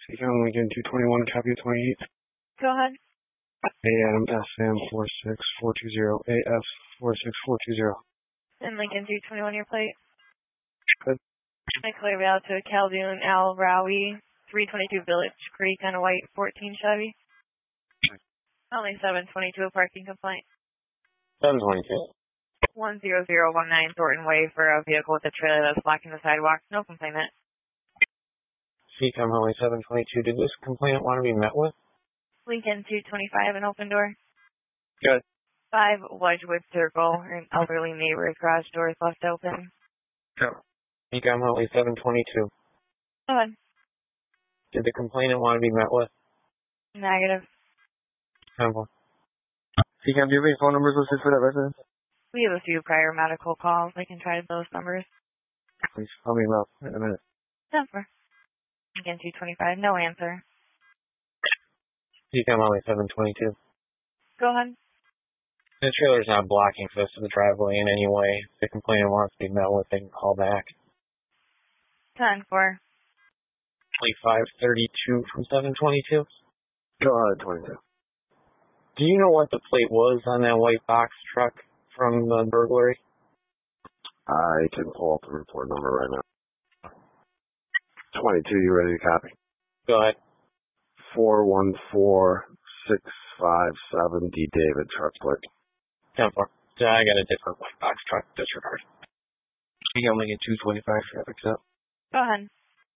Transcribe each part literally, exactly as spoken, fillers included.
Seacom Lincoln two twenty-one, copy twenty-eight. Go ahead. A M S M four six four two zero, A F four six four two zero. And Lincoln two twenty-one, your plate. Good. I clear out to Caldoon Al Rawi, three twenty-two Village Creek on a white fourteen Chevy. Only seven twenty-two, a parking complaint. seven twenty-two. one zero zero one nine Thornton Way for a vehicle with a trailer that's blocking the sidewalk. No complainant. Seacom Highway seven twenty-two, did this complainant want to be met with? Lincoln two twenty-five, an open door. Good. five Wedgewood Circle, an elderly neighbor's garage door is left open. Go. Seacom Highway seven twenty-two, Go ahead. did the complainant want to be met with? Negative. Simple. Seacom, do you have any phone numbers listed for that residence? We have a few prior medical calls. I can try those numbers. Please, call me up in a minute. Number. Again, two twenty-five, no answer. Seacom Highway seven twenty-two. Go ahead. The trailer's not blocking access to the driveway in any way. If the complainant wants to be met with, they can call back. ten four. twenty-five thirty-two from seven twenty-two. Go ahead, twenty-two. Do you know what the plate was on that white box truck from the burglary? I can pull up the report number right now. twenty-two, you ready to copy? Go ahead. four one four six five seven D David truck plate. ten four. Yeah, I got a different white box truck. Disregard. You got Lincoln two twenty-five traffic up. Go ahead.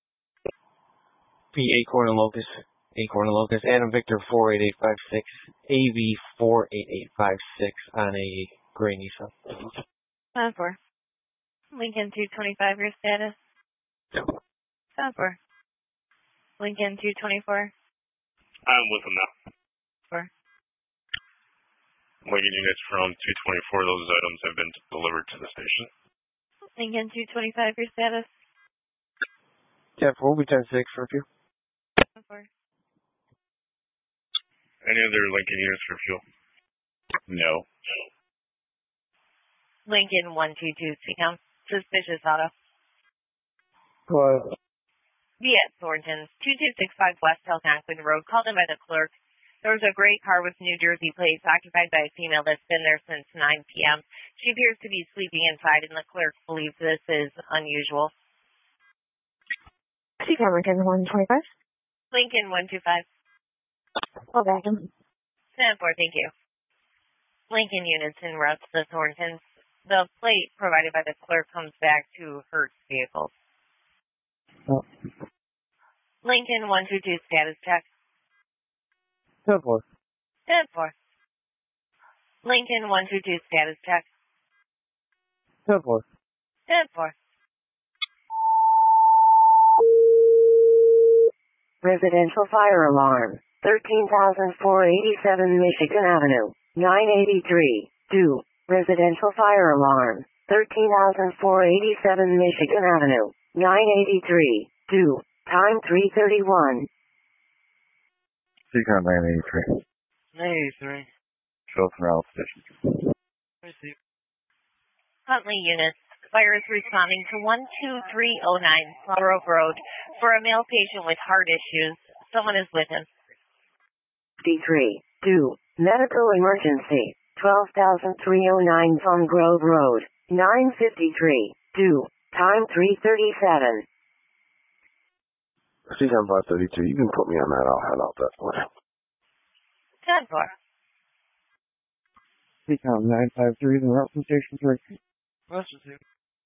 P Acorn and Locust. Acorn and Locust. Adam Victor four eight eight five six. A V four eight eight five six on a gray Nissan. ten four. Lincoln two twenty-five, your status? Yeah. ten four. Lincoln two twenty-four. I'm with them now. four. Lincoln units from two twenty-four, those items have been delivered to the station. Lincoln two twenty-five, your status? ten four, we'll be ten six for a few. ten four. Any other Lincoln units for fuel? No. Lincoln one two two, Seacom. Suspicious auto. Go ahead. Be at Thornton's, two two six five West Algonquin Road, called in by the clerk. There was a gray car with New Jersey plates occupied by a female that's been there since nine p.m. She appears to be sleeping inside, and the clerk believes this is unusual. Seacom Lincoln one twenty-five. Lincoln one two five. Call back in. ten four, thank you. Lincoln units en route to the Thorntons. The plate provided by the clerk comes back to Hertz vehicles. Oh. Lincoln one two two, status check. ten four. ten four. Lincoln one two two, status check. ten four. ten four. Residential fire alarm. thirteen thousand four hundred eighty-seven Michigan Avenue. nine eighty-three. Due. Residential fire alarm. thirteen thousand four hundred eighty-seven Michigan Avenue. nine eighty-three. Due. Time three thirty-one. Seacom nine eighty-three. nine eighty-three. Chilton Route Station. Receive. Huntley units. Fire is responding to one two three oh nine Grove Road for a male patient with heart issues. Someone is with him. fifty-three. Due. Medical emergency. twelve thousand three oh nine Von Grove Road. nine fifty-three. Due. Time three thirty-seven. Seacom five thirty-two, you can put me on that. I'll head out that way. ten four. Seacom nine five three, the route from station three. Let's receive.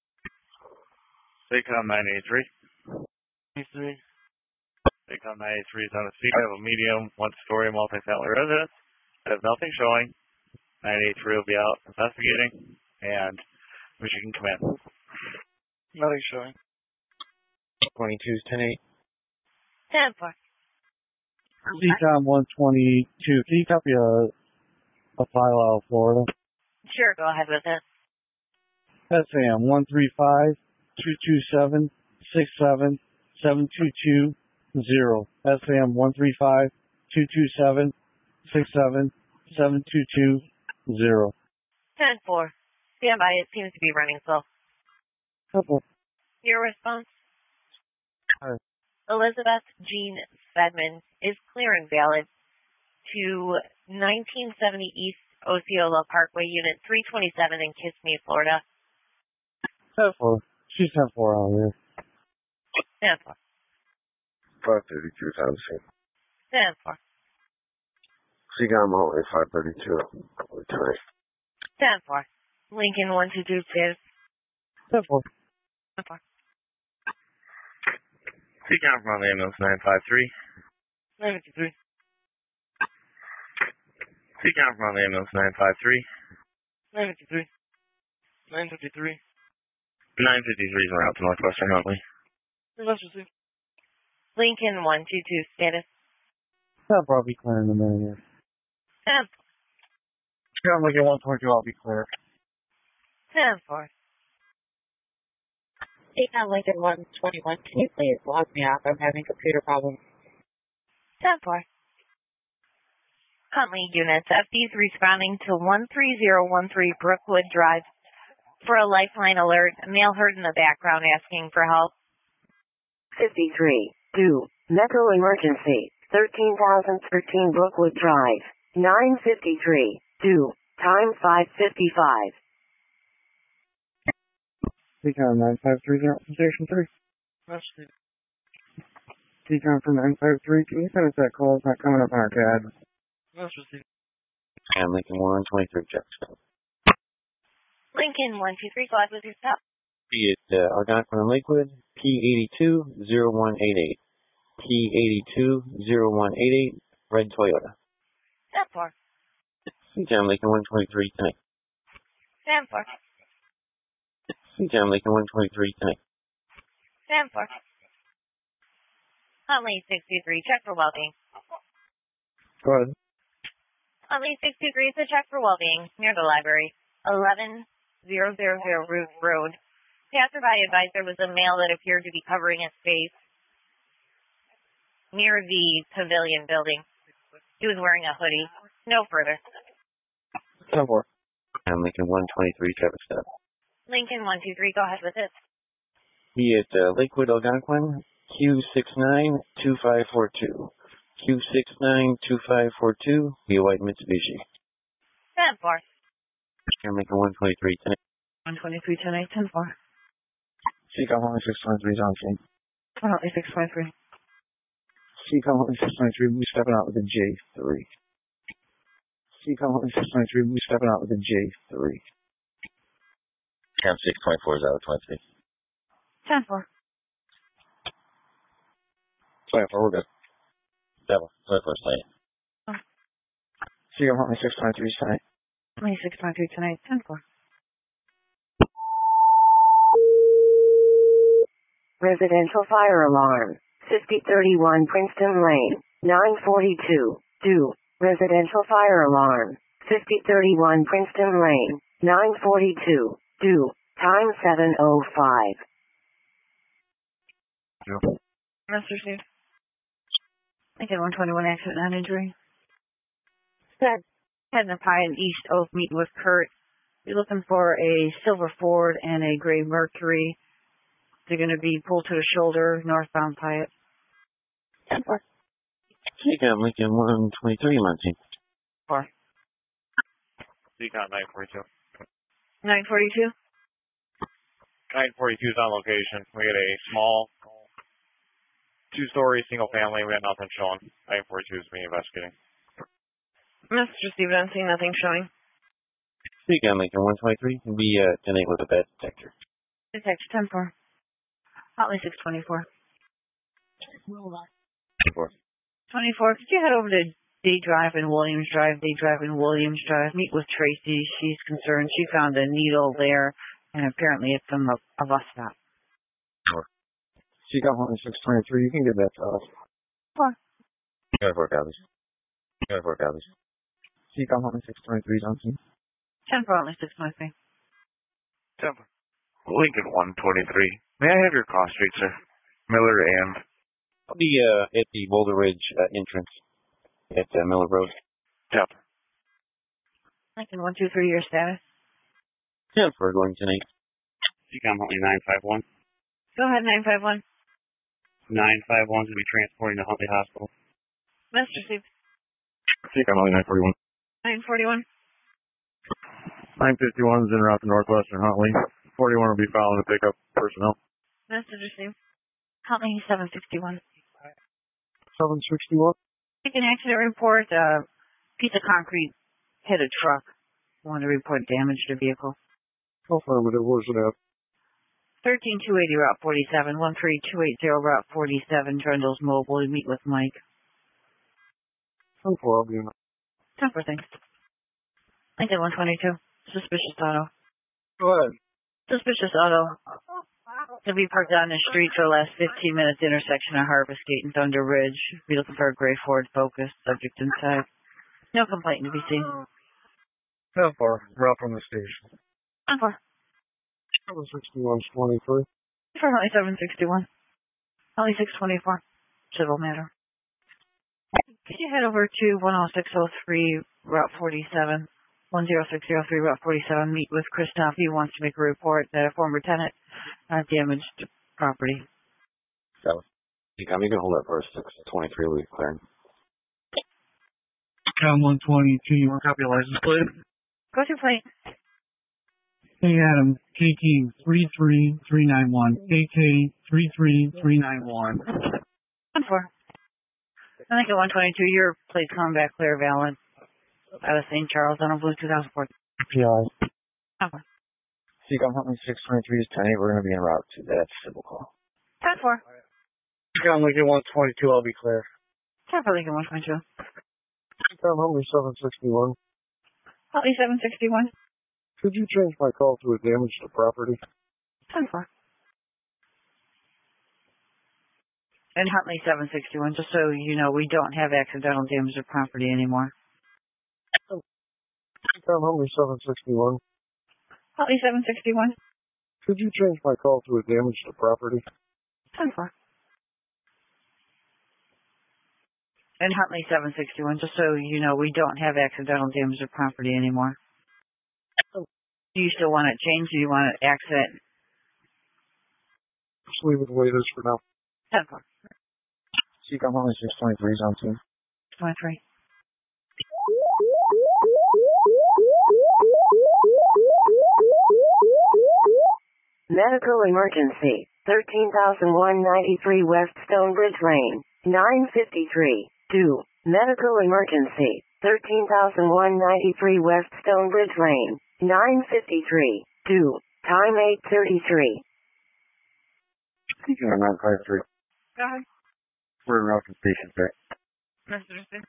Seacom nine eighty-three. three. Seacom nine eighty-three is on a seat. I have a medium, one-story multifamily residence. I have nothing showing. nine eighty-three will be out investigating, and Michigan come in. Nothing showing. twenty-two's ten eight. ten four. Seacom one twenty-two. Can you copy a, a file out of Florida? Sure, go ahead with it. S A M one three five two two seven six seven seven two two zero. S A M one three five two two seven six seven seven two two zero. ten four. Stand by. It seems to be running slow. Couple. Your response? Hi. Elizabeth Jean Edmonds is clear and valid to nineteen seventy East Osceola Parkway, Unit three twenty-seven in Kissimmee, Florida. ten four. She's ten four out here. ten four. five thirty-two Thompson. ten four. Seagull Mountain, five thirty-two. Tonight. ten four. Lincoln one two two status. ten four. ten four. Seagull from the ambulance nine five three. nine fifty-three. Seagull from the ambulance nine five three. nine fifty-three. nine fifty-three. nine fifty-three is route to Northwestern Huntley. Lincoln one two two status. That'll probably be clear in a minute here. ten four. Yeah, I'm looking at one twenty-two, I'll be clear. ten four. Seagull Lincoln one twenty-one, can you please log me off? I'm having computer problems. ten four. Huntley units, F D's responding to one three zero one three Brookwood Drive for a lifeline alert. A male heard in the background asking for help. fifty-three. two. Metro emergency. thirteen thousand thirteen Brookwood Drive. nine fifty-three. two. Time five fifty-five. Decon nine five three zero from Station three. Decon from nine five three, can you send us that call? It's not coming up on our C A D. And Lincoln one twenty-three, Jackson. Lincoln one two three, go ahead with your stop. Be it uh, Algonquin and Lakewood, P eighty-two zero one eight eight. P eighty-two zero one eight eight, red Toyota. ten four. Seagull Lincoln one twenty-three, tonight. ten four. Seagull Lincoln one twenty-three, tonight. ten four. Huntley sixty-three, check for well-being. Go ahead. Huntley sixty-three, it's a check for well-being near the library. eleven thousand Root Road. Passerby advised there was a male that appeared to be covering his face near the pavilion building. He was wearing a hoodie. No further. ten four. And Lincoln one twenty-three, Travis Step. Lincoln one two three, go ahead with it. Be it uh, Lakewood, Algonquin, Q six nine two five four two. Q six nine two five four two, be a white Mitsubishi. ten four. And Lincoln one twenty-three, tonight. one twenty-three tonight, ten four. Seagull Huntley six twenty-three is on scene. Huntley six twenty-three. Seagull Huntley six twenty-three, we'll be stepping out with a J three. Seagull Huntley six twenty-three, we'll be stepping out with a J three. Cam six twenty-four is out of twenty-three. ten four. twenty-four, we're good. Devil, twenty-four, tonight. Seagull Huntley six twenty-three tonight. Huntley six twenty-three tonight, ten four. Residential fire alarm. fifty thirty-one Princeton Lane. nine forty-two. two. Residential fire alarm. fifty thirty-one Princeton Lane. nine forty-two. two. Time seven oh five. Mister Steve. Lincoln one twenty-one, accident, non-injury. Good. Heading up high in East Oak, meeting with Kurt. We're looking for a silver Ford and a gray Mercury. They're going to be pulled to the shoulder, northbound Pyatt. Seagull Lincoln one twenty-three, Monty. Four. Seagull nine forty-two. nine forty-two? nine forty-two is on location. We had a small two-story single family. We had nothing showing. nine forty-two is being investigating. Mister Steve, I don't see nothing showing. Seagull Lincoln one twenty-three, be uh, tonight with a bed detector. Detector, ten four. Huntley six twenty-four. Four. twenty-four, could you head over to Day Drive and Williams Drive, Day Drive and Williams Drive, meet with Tracy. She's concerned. She found a needle there, and apparently it's from a, a bus stop. Four. Seagull Huntley six twenty-three, you can give that to us. Four. twenty-four copies. twenty-four copies. Seagull Huntley six twenty-three is on scene. ten four, Huntley six twenty-three. ten four. Lincoln one twenty-three. May I have your cross street, sir? Miller and... I'll be uh, at the Boulder Ridge uh, entrance at uh, Miller Road. Yep. Lincoln one two three, your status? ten four going tonight. Seagull Huntley nine five one. Go ahead, nine five one. nine five one's going to be transporting to Huntley Hospital. Mister Steve. Seek on Huntley nine forty-one. nine forty-one. nine fifty-one is en route to Northwestern Huntley. forty-one will be following to pick up personnel. Mister Steve. Huntley seven sixty-one. seven sixty-one. Take an accident report. A piece of concrete hit a truck. Want to report damage to vehicle. Affirmative. Where's it at? thirteen two eighty Route forty-seven. one three two eight zero Route forty-seven. Trundle's Mobile. You meet with Mike. ten four, I'll be in. ten four, thanks. Lincoln one twenty-two. Suspicious auto. Go ahead. Suspicious auto. To be parked on the street for the last fifteen minutes, intersection of Harvest Gate and Thunder Ridge. Be looking for a gray Ford Focus. Subject inside. No complaint to be seen. ten four. Route from the station. ten four. seven sixty-one, twenty-three. For Huntley seven sixty-one. Huntley six twenty-four. Civil matter. Could you head over to one oh six oh three Route forty-seven? one oh six oh three Route forty-seven. Meet with Christoph. He wants to make a report that a former tenant uh, damaged property. So, you can hold that for six twenty-three, we've cleared. Count one twenty-two, you want to copy a license plate? Go to plate. Hey Adam, K K three three three nine one. K K three three three nine one. one four. I think at one twenty-two, your plate's coming back clear, valid. Out of Saint Charles on a blue two thousand four. P I. Okay. Seek on Huntley six twenty-three is ten eight. We're going to be en route to that civil call. ten four. Count Lincoln one twenty-two, I'll be clear. ten four Lincoln one twenty-two. Count Huntley seven sixty-one. Huntley seven sixty-one. Could you change my call to a damage to property? ten four. And Huntley seven sixty-one, just so you know, we don't have accidental damage to property anymore. Count Huntley seven sixty-one. Huntley seven sixty-one. Could you change my call to a damage to property? ten four. And Huntley seven sixty-one, just so you know, we don't have accidental damage to property anymore. Do you still want it changed? Do you want it accident? Just leave it the way it is for now. ten four. Seek on Huntley six twenty-three, zone two. twenty-three. Medical emergency. thirteen thousand one hundred ninety-three West Stonebridge Lane. nine fifty-three. two. Medical emergency. thirteen thousand one hundred ninety-three West Stonebridge Lane. nine fifty-three. two. Time eight thirty-three. Seek on nine five three. Go ahead. We're en route to station six. Mister Smith.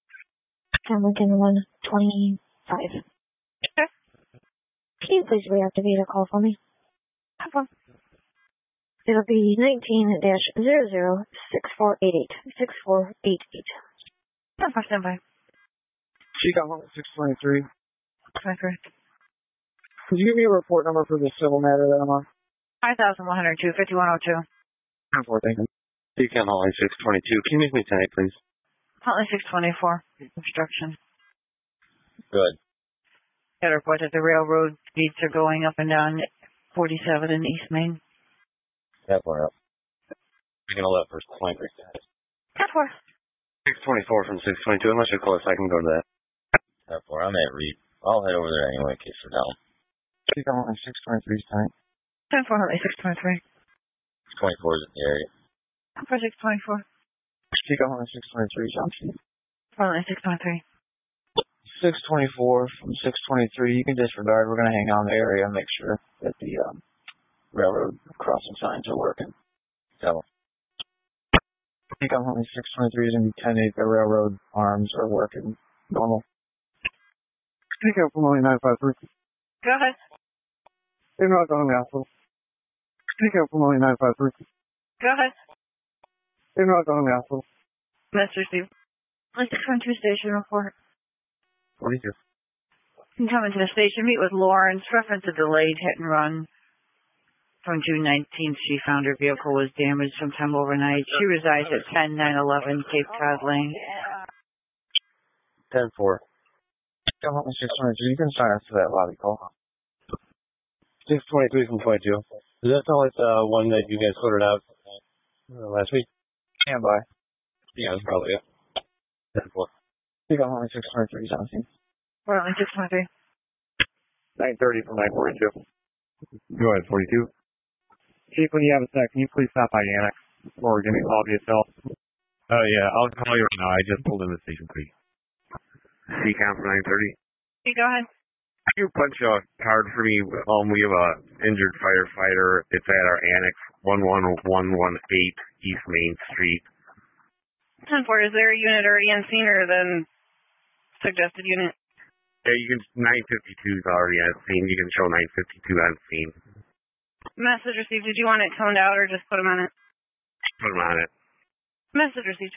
Lincoln one twenty-five. Okay. Can you please reactivate a call for me? Have fun. It'll be nineteen dash zero zero six four eight eight. six four eight eight. ten four, stand by. Seek on Huntley six twenty-three. twenty-three. Could you give me a report number for the civil matter that I'm on? five thousand one hundred two, fifty-one oh two. ten four, thank you. Seek on Huntley six twenty-two. Can you make me ten eight, please? Huntley six twenty-four. Obstruction. Good. Got a report that the railroad gates are going up and down forty-seven in East Main. That one up. I'm going to let first twenty-three. ten four. six twenty-four from six twenty-two. Unless you're close, I can go to that. ten four. I'm at Reed. I'll head over there anyway in case we're down. Seek on Huntley six twenty-three tonight. ten four, Huntley six twenty-three. six twenty-four is in the area. ten four six twenty-four. Seek on Huntley six twenty-three, Johnson. Huntley six twenty-three. six twenty-four from six twenty-three. You can disregard. We're going to hang on the area and make sure that the um, railroad crossing signs are working. So, Seek on Huntley six twenty-three is going to be ten eight. The railroad arms are working normal. Pick up from only nine five three. Go ahead. They're not going to hospital. Pick up from only nine five three. Go ahead. They're not going to hospital. Mister Steve. Like the two station report. What do you do? You can come into the station, meet with Lawrence, reference a delayed hit and run. From June nineteenth, she found her vehicle was damaged sometime overnight. She resides at ten nine eleven Cape Cod Lane. ten four. Seek on Huntley six twenty-two. You can sign us to that lobby call. six twenty-three from twenty-two. Does that sound like the one that you guys sorted out Uh, last week. Stand by. Yeah, that's probably it. ten four. You got only six twenty-three, Johnson. We're only six twenty-three. nine thirty from nine forty-two. Go ahead, forty-two. Chief, when you have a sec, can you please stop by Annex or give me a call to yourself? Oh, yeah, I'll call you right now. I just pulled in the station, please. C CAM for nine thirty. Okay, go ahead. Can you punch a card for me? Um, we have a injured firefighter. It's at our Annex, one one one one eight East Main Street. ten four, is there a unit already on scene or then suggested unit? Yeah, you can, nine fifty-two is already on scene. You can show nine fifty-two on scene. Message received. Did you want it toned out or just put them on it? Put them on it. Message received.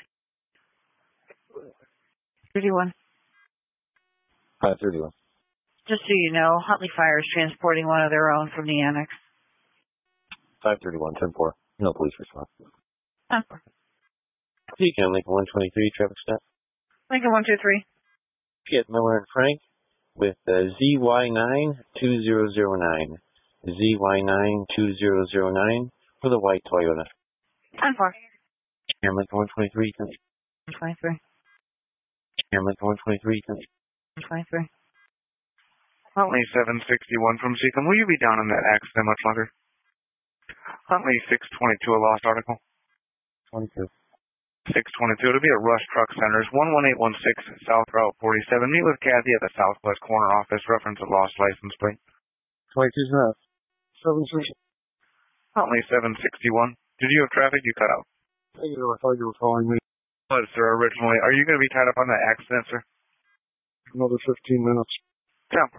thirty-one. five thirty-one. Just so you know, Huntley Fire is transporting one of their own from the annex. five thirty-one, ten four. No police response. ten four. You can Lincoln one twenty-three, traffic stop. Lincoln one two three. Get Miller and Frank with uh, Z Y nine two zero zero nine. Z Y nine two zero zero nine for the white Toyota. ten four. And Lincoln one twenty-three. one twenty-three. And Lincoln one twenty-three. one twenty-three. Huntley seven sixty-one from Seacom. Will you be down in that accident much longer? Huntley six twenty-two, a lost article. twenty-two. six twenty-two. It'll be at Rush Truck Centers, one one eight one six South Route forty-seven. Meet with Kathy at the Southwest Corner office. Reference a lost license plate. twenty-two's enough. seven sixty. Huntley seven sixty-one. Did you have traffic? You cut out. I thought you were calling me. What, sir, originally? Are you going to be tied up on that accident, sir? Another fifteen minutes. Jump.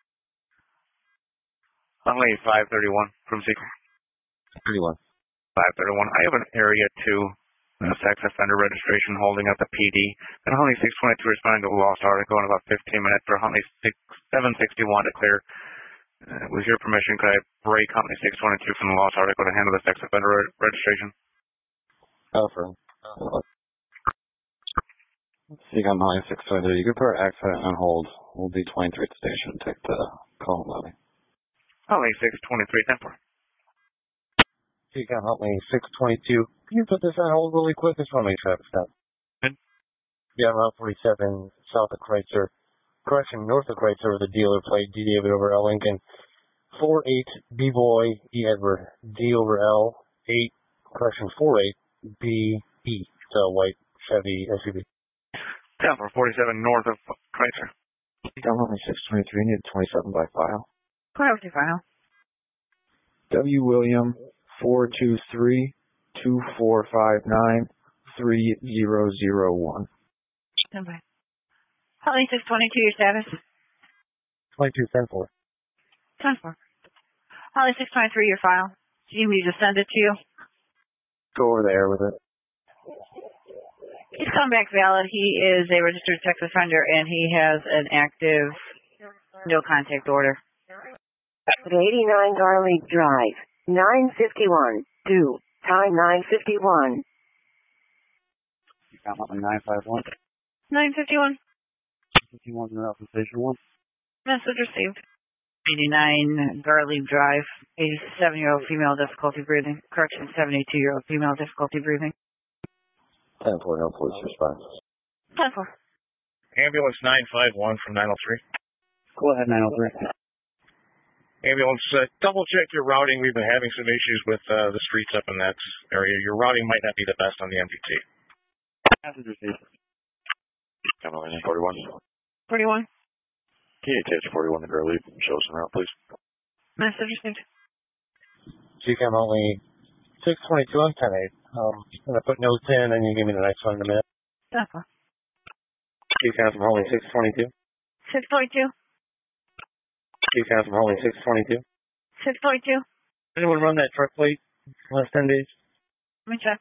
Huntley five thirty-one from Seacom. thirty-one. five thirty-one. I have an area two uh, sex offender registration holding at the P D. And Huntley six twenty-two responding to a lost article in about fifteen minutes for Huntley seven sixty-one to clear. Uh, with your permission, could I break Huntley six twenty-two from the lost article to handle the sex offender re registration? Offer. Seacom Huntley six twenty-two. You can put our accident on hold. We'll be twenty-three at the station. Take the call lobby. Huntley six twenty-three, ten four. Seacom Huntley six twenty-two. Can you put this on hold really quick? Just want to make traffic stop. Good. Yeah, Route forty-seven, south of Kreitzer. Correction, north of Kreitzer with a dealer plate, D David over L Lincoln. four eight B-Boy, E Edward, D over L, eight, correction, four eight B E. It's a white Chevy S U V. ten four, forty-seven north of Kreitzer. Seacom Huntley six twenty-three, need twenty-seven by file. Go ahead with your file. W. William four two three two four five nine three zero zero one. ten four. Huntley six twenty-two, your status? twenty-two ten four. ten four. Huntley six twenty-three, your file. Do you need me to send it to you? Go over there with it. He's come back valid. He is a registered sex offender and he has an active no contact order. eighty-nine Garlic Drive, nine fifty-one, due, time nine fifty-one. You got my nine five one. nine fifty-one. fifty-one in the station one. Message received. eighty-nine Garlic Drive, eighty-seven-year-old female difficulty breathing. Correction, seventy-two-year-old female difficulty breathing. ten four, no police response. ten four. Ambulance nine five one from nine oh three. Go ahead, nine oh three. Ambulance, uh, double check your routing. We've been having some issues with uh, the streets up in that area. Your routing might not be the best on the M D T. Message received. Come on, forty-one. forty-one. Can you attach forty-one to Gurley? Show us some route, please. Message received. Seacom only six twenty-two on ten eight. Um, I'm going to put notes in and you give me the next one in a minute. ten four. Seacom from only six twenty-two. six twenty-two. Seacom from only six twenty-two. six twenty-two. Anyone run that truck plate last ten days? Let me check.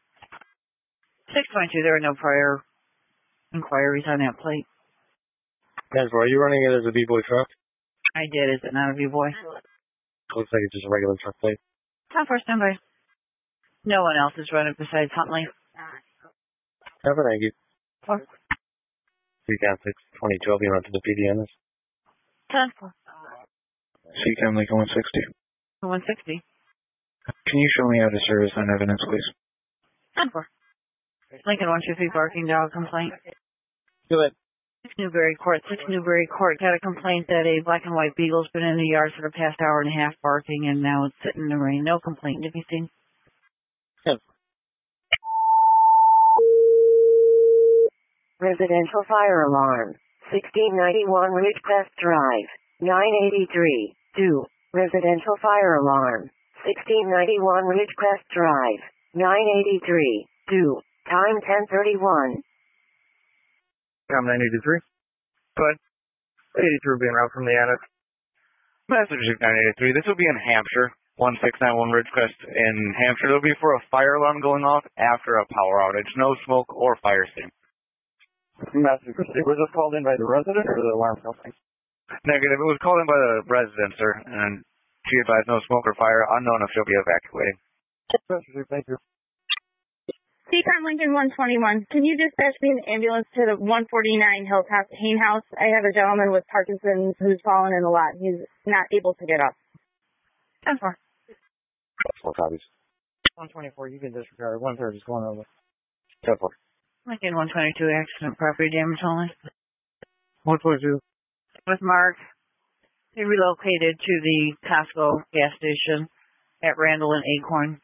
six twenty-two, there are no prior inquiries on that plate. Denver, are you running it as a B-Boy truck? I did. Is it not a V-Boy? Looks like it's just a regular truck plate. ten four, standby. No one else is running besides Huntley. Have a thank you. Four. Seacom six twenty-two, I'll be running to the P D Ns. ten four. Seacom Lincoln one sixty. one sixty. Can you show me how to service on evidence, please? ten four. Lincoln one two three barking dog complaint. Go ahead. six Newbury Court. six Newbury Court got a complaint that a black and white beagle's been in the yard for the past hour and a half barking, and now it's sitting in the rain. No complaint to be seen. ten four. Residential fire alarm. sixteen ninety-one Ridgecrest Drive. nine eighty-three. two. Residential fire alarm. sixteen ninety-one Ridgecrest Drive. nine eighty-three. two. Time ten thirty-one. I'm nine eighty-three. Go ahead. eighty-three being route from the attic. Massachusetts nine eighty-three. This will be in Hampshire. one six nine one Ridgecrest in Hampshire. It'll be for a fire alarm going off after a power outage. No smoke or fire steam. Massachusetts. Was this called in by the resident or the alarm company? Negative. It was called in by the resident, sir, and she advised no smoke or fire. Unknown if she'll be evacuating. Massachusetts, thank you. C COM Lincoln one twenty-one. Can you dispatch me an ambulance to the one forty-nine Hilltop Hain House? I have a gentleman with Parkinson's who's fallen in a lot. He's not able to get up. ten four. Four copies. one twenty-four, you can disregard. one thirty is going over. ten four. Lincoln one twenty-two accident property damage only. one twenty-two. With Mark, they relocated to the Costco gas station at Randall and Acorn.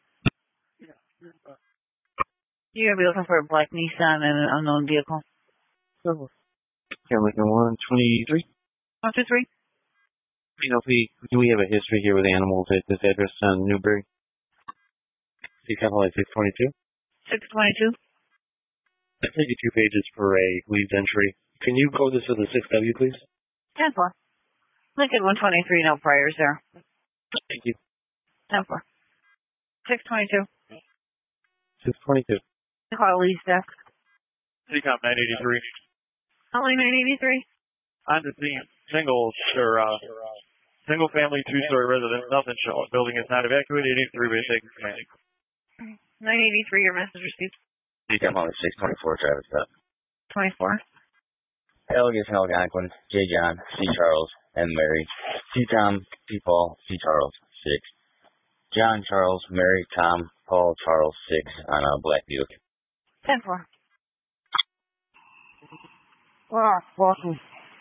You're going to be looking for a black Nissan and an unknown vehicle. Yeah, Lincoln one twenty-three. one two three. You know, if we, do we have a history here with animals at this address on Newbury? See, kind of like six twenty-two? six twenty-two. I take you two pages for a leads entry. Can you code this with a six W, please? ten four. Lincoln one twenty-three, no priors there. Thank you. ten four. six twenty-two. six twenty-two. Call lease desk. C COM nine eighty-three. Only nine eighty-three. On the scene, single, or, uh, single family, two-story residence, nothing showing. Building is not evacuated, eighty-three base taking command. nine eighty-three, your message received. C COM only six twenty-four, Travis Scott. twenty-four. Elgis and Algonquin, J. John, C. Charles, and Mary. C. Tom, P. Paul, C. Charles, six. John, Charles, Mary, Tom, Paul, Charles, six on a black Buick. ten four. Ah, awesome.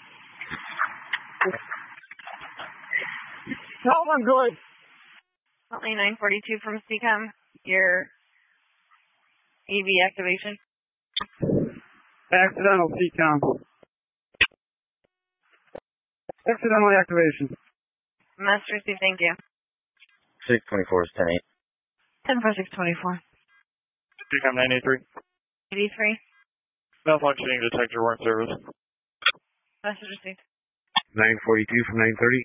Oh, I'm good. Only nine forty-two from C COM. Your A V activation. Accidental C COM. Accidental activation. Master C, thank you. six twenty-four is ten eight. ten four six twenty-four. C COM nine eighty-three. eighty-three. Malfunctioning detector warrant service. Message received. nine forty-two from nine thirty.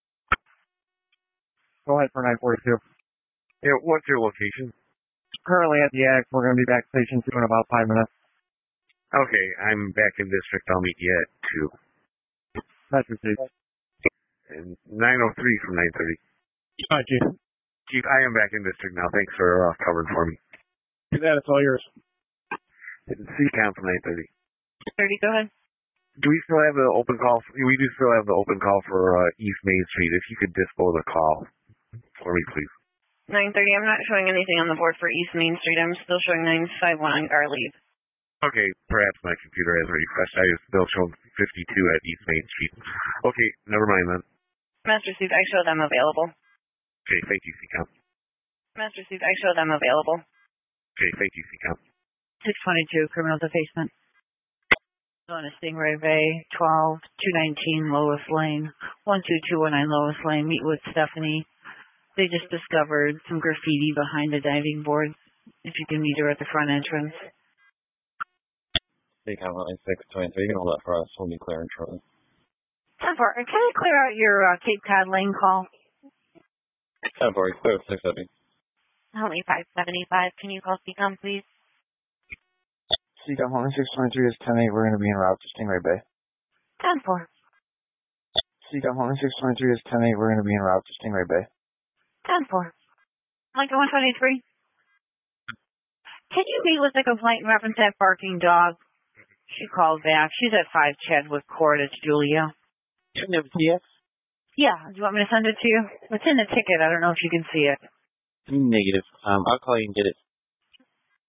Go ahead for nine forty-two. Yeah, what's your location? Currently at the attic. We're going to be back station two in about five minutes. Okay, I'm back in district. I'll meet you at two. That's received. And nine oh three from nine thirty. Hi, Chief. Chief, I am back in district now. Thanks for uh, covering for me. Do that. It's all yours. C COM from nine thirty. thirty, go ahead. Do we still have the open call? We do still have the open call for uh, East Main Street. If you could dispo the call for me, please. nine thirty, I'm not showing anything on the board for East Main Street. I'm still showing nine fifty-one on Garleave. Okay, perhaps my computer has refreshed. I still show fifty-two at East Main Street. Okay, never mind then. Master Suit, I show them available. Okay, thank you, C COM. Master Suit, I show them available. Okay, thank you, C COM. six twenty-two, criminal defacement. On a Stingray Bay, twelve two nineteen Lois Lane, one two two one nine Lois Lane. Meet with Stephanie. They just discovered some graffiti behind the diving board. If you can meet her at the front entrance. C COM only six twenty-three. You can hold that for us. We'll be clearing shortly. ten four. Can I clear out your uh, Cape Cod Lane call? ten four, clear six seventy. Only five seventy-five. Can you call C COM, please? C COM only six twenty-three is ten eight. We're going to be en route to Stingray Bay. ten four. C COM only six twenty-three is ten eight. We're going to be en route to Stingray Bay. ten four. Lincoln one twenty-three. Can you meet with the complaint in reference to that barking dog? She called back. She's at five Chadwick Court. It's Julia. Yes? Yeah. Do you want me to send it to you? It's in the ticket. I don't know if you can see it. Negative. Um, I'll call you and get it.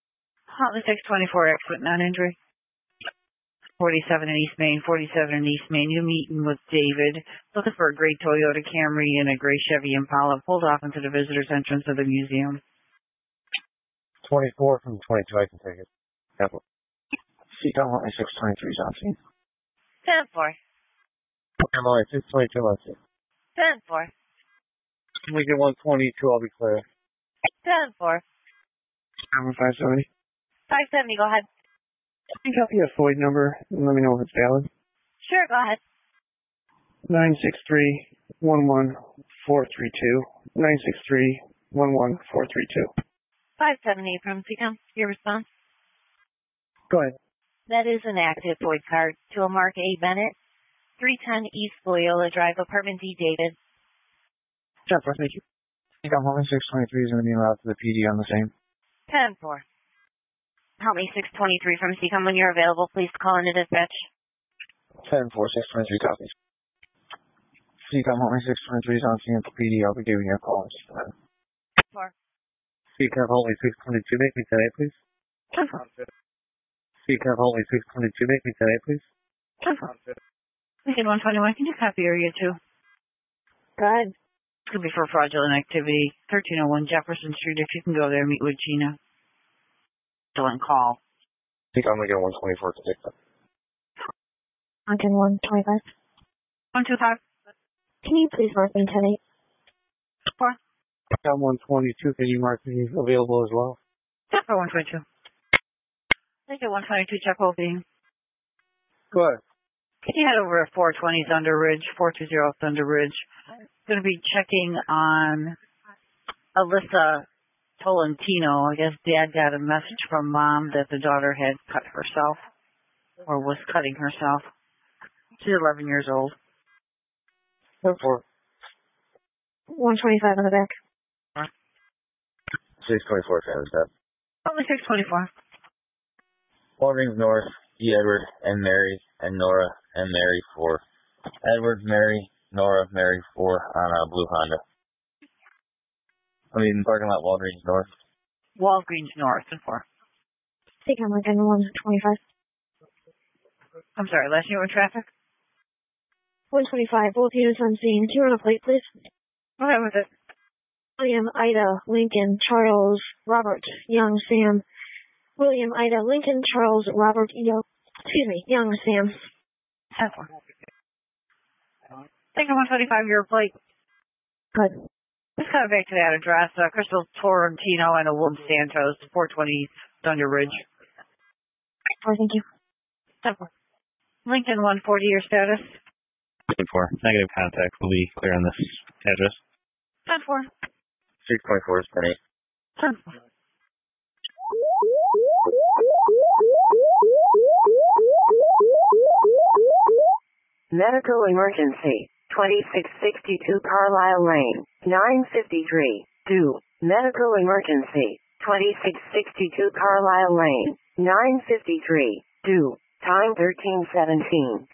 Huntley six twenty-four, exit non-injury. forty-seven in East Main, forty-seven in East Main. You're meeting with David, looking for a gray Toyota Camry and a gray Chevy Impala, pulled off into the visitor's entrance of the museum. twenty-four from twenty-two, I can take it. Yep. C COM Huntley six twenty-three is on scene. ten four. I'm only six twenty-two on scene. ten four. Lincoln one twenty-two, I'll be clear. ten four. Number five seventy. five seventy, go ahead. Can you copy a Floyd number and let me know if it's valid? Sure, go ahead. nine six three, one one four three two. nine six three, one one four three two. five seventy from C COM. Your response? Go ahead. That is an active Floyd card to a Mark A. Bennett, three ten East Loyola Drive, Apartment D, David. ten four, thank you. C COM Huntley six twenty-three is going to be allowed to the P D on the same. ten four. Help me six twenty-three from C COM. When you're available, please call into dispatch. ten four, six twenty-three copies. C COM Huntley six twenty-three is on scene at the P D. I'll be giving you a call in just a minute. four. C COM Huntley six twenty-two, make me ten eight, please. ten four. C COM Huntley six twenty-two, make me ten eight, please. ten four. Lincoln one twenty-one, can you copy area two? Go ahead. It's going to be for fraudulent activity. thirteen oh one Jefferson Street, if you can go there, meet with Gina. Still on call. C COM Lincoln one twenty-four to take that. Lincoln one twenty-five. one two five. Can you please mark me ten eight? four. C COM one twenty-two, can you mark me available as well? Check for one twenty-two. Lincoln one twenty-two, check holding. Go ahead. Can you head over to four twenty Thunder Ridge, four two zero Thunder Ridge? Going to be checking on Alyssa Tolentino. I guess Dad got a message from Mom that the daughter had cut herself or was cutting herself. She's eleven years old. ten four. one twenty-five on the back. six twenty-four, Travis, that. Only six twenty-four. Walgreens North, E. Edward and Mary and Nora and Mary four. Edward, Mary, Nora, Mary four on a blue Honda. I mean, parking lot Walgreens North. Walgreens North and four. C COM Lincoln one twenty-five. I'm sorry, last year in traffic? one twenty-five, both units on scene. Can you run a plate, please? Go ahead with it. William, Ida, Lincoln, Charles, Robert, Young, Sam. William, Ida, Lincoln, Charles, Robert, Young, excuse me, Young, Sam. ten four. Take a one twenty-five year plate. Good. Let's come back to that address. Uh, Crystal Torrentino and a Wolf Santos, four twenty Thunder Ridge. Oh, thank you. ten four. Lincoln one forty, your status? ten four. Negative contact will be clear on this address. ten four. six twenty-four is ten eight. ten four. Medical emergency. twenty-six sixty-two Carlisle Lane. nine fifty-three. Do. Medical emergency. twenty-six sixty-two Carlisle Lane. nine fifty-three. Do. Time thirteen seventeen.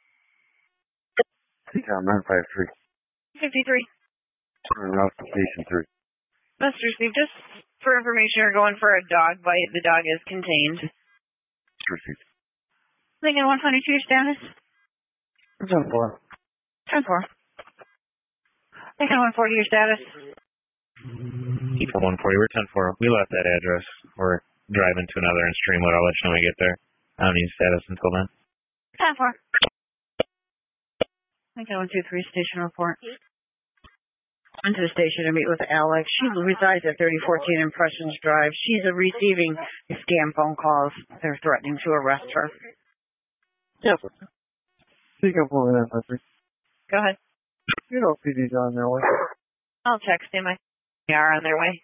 C COM nine five three. fifty-three. Turn route to station three. Mister Steve, just for information, we're going for a dog bite. The dog is contained. Received. Lincoln one twenty-two, your status? ten four. ten four. Lincoln one forty, your status? Keep it one forty. We're ten four. We left that address. We're driving to another in Streamwood. I'll let you know when we get there. I don't need status until then. ten four. Lincoln one two three, station report. Went to the station to meet with Alex. She resides at thirty fourteen Impressions Drive. She's uh, receiving scam phone calls. They're threatening to arrest her. Yeah. C COM nine five three. Go ahead. You know P D's on their way. I'll text him. I they are on their way.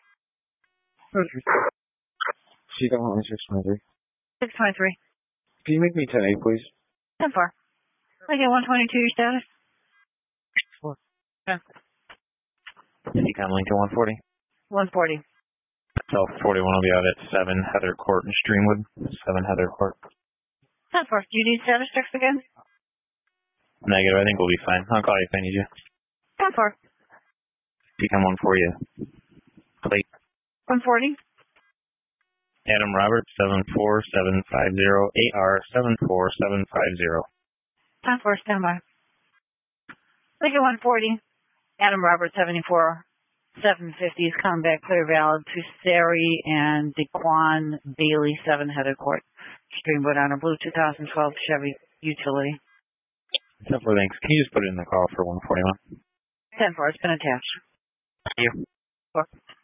C COM Huntley six twenty-three. six twenty-three. Can you make me ten eight, please? ten four. Lincoln one twenty-two, your status? Four. ten. C COM Lincoln one forty. one forty. So forty-one will be out at seven Heather Court in Streamwood. seven Heather Court. ten four. Do you need status checks again? Negative. I think we'll be fine. I'll call you if I need you. ten four. C COM one forty. Plate. one forty. Adam Roberts, seven four seven five zero, A R seven four seven five zero. ten four, standby. Lincoln one forty, Adam Roberts, seventy-four, seven fifty is coming back clear valid to Sari and Dequan Bailey, seven-headed court. Streamwood on a blue two thousand twelve Chevy utility. ten four, thanks. Can you just put it in the call for one forty-one? ten four, it's been attached. Thank you. Four.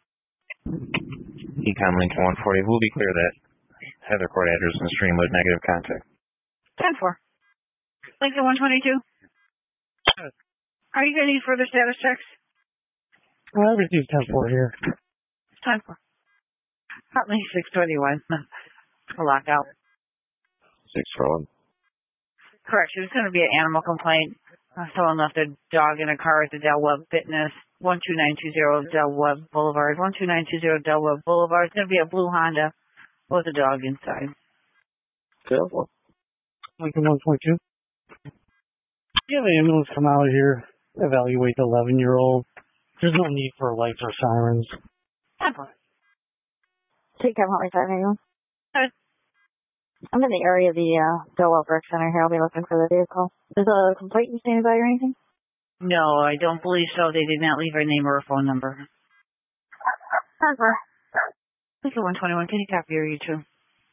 Econ Lincoln one forty, we'll be clear that Heather Court address and Streamwood negative contact. ten four. Lincoln one twenty-two. Are you going to need further status checks? I received ten four here. ten four. Huntley six twenty-one. A lockout. six four one. Correction, it's going to be an animal complaint. Uh, someone left a dog in a car at the Del Webb Fitness, one two nine two zero Del Webb Boulevard, one two nine two zero Del Webb Boulevard. It's going to be a blue Honda with a dog inside. Careful. Lincoln one twenty-two. Do you have an ambulance come out here, evaluate the eleven-year-old? There's no need for lights or sirens. ten four. Take time Huntley five eighty-one. Alright. I'm in the area of the uh, Del Webb Rec Center here. I'll be looking for the vehicle. Is a complaint standing by or anything? No, I don't believe so. They did not leave a name or a phone number. Harper. Lincoln one twenty-one, can you copy or you two?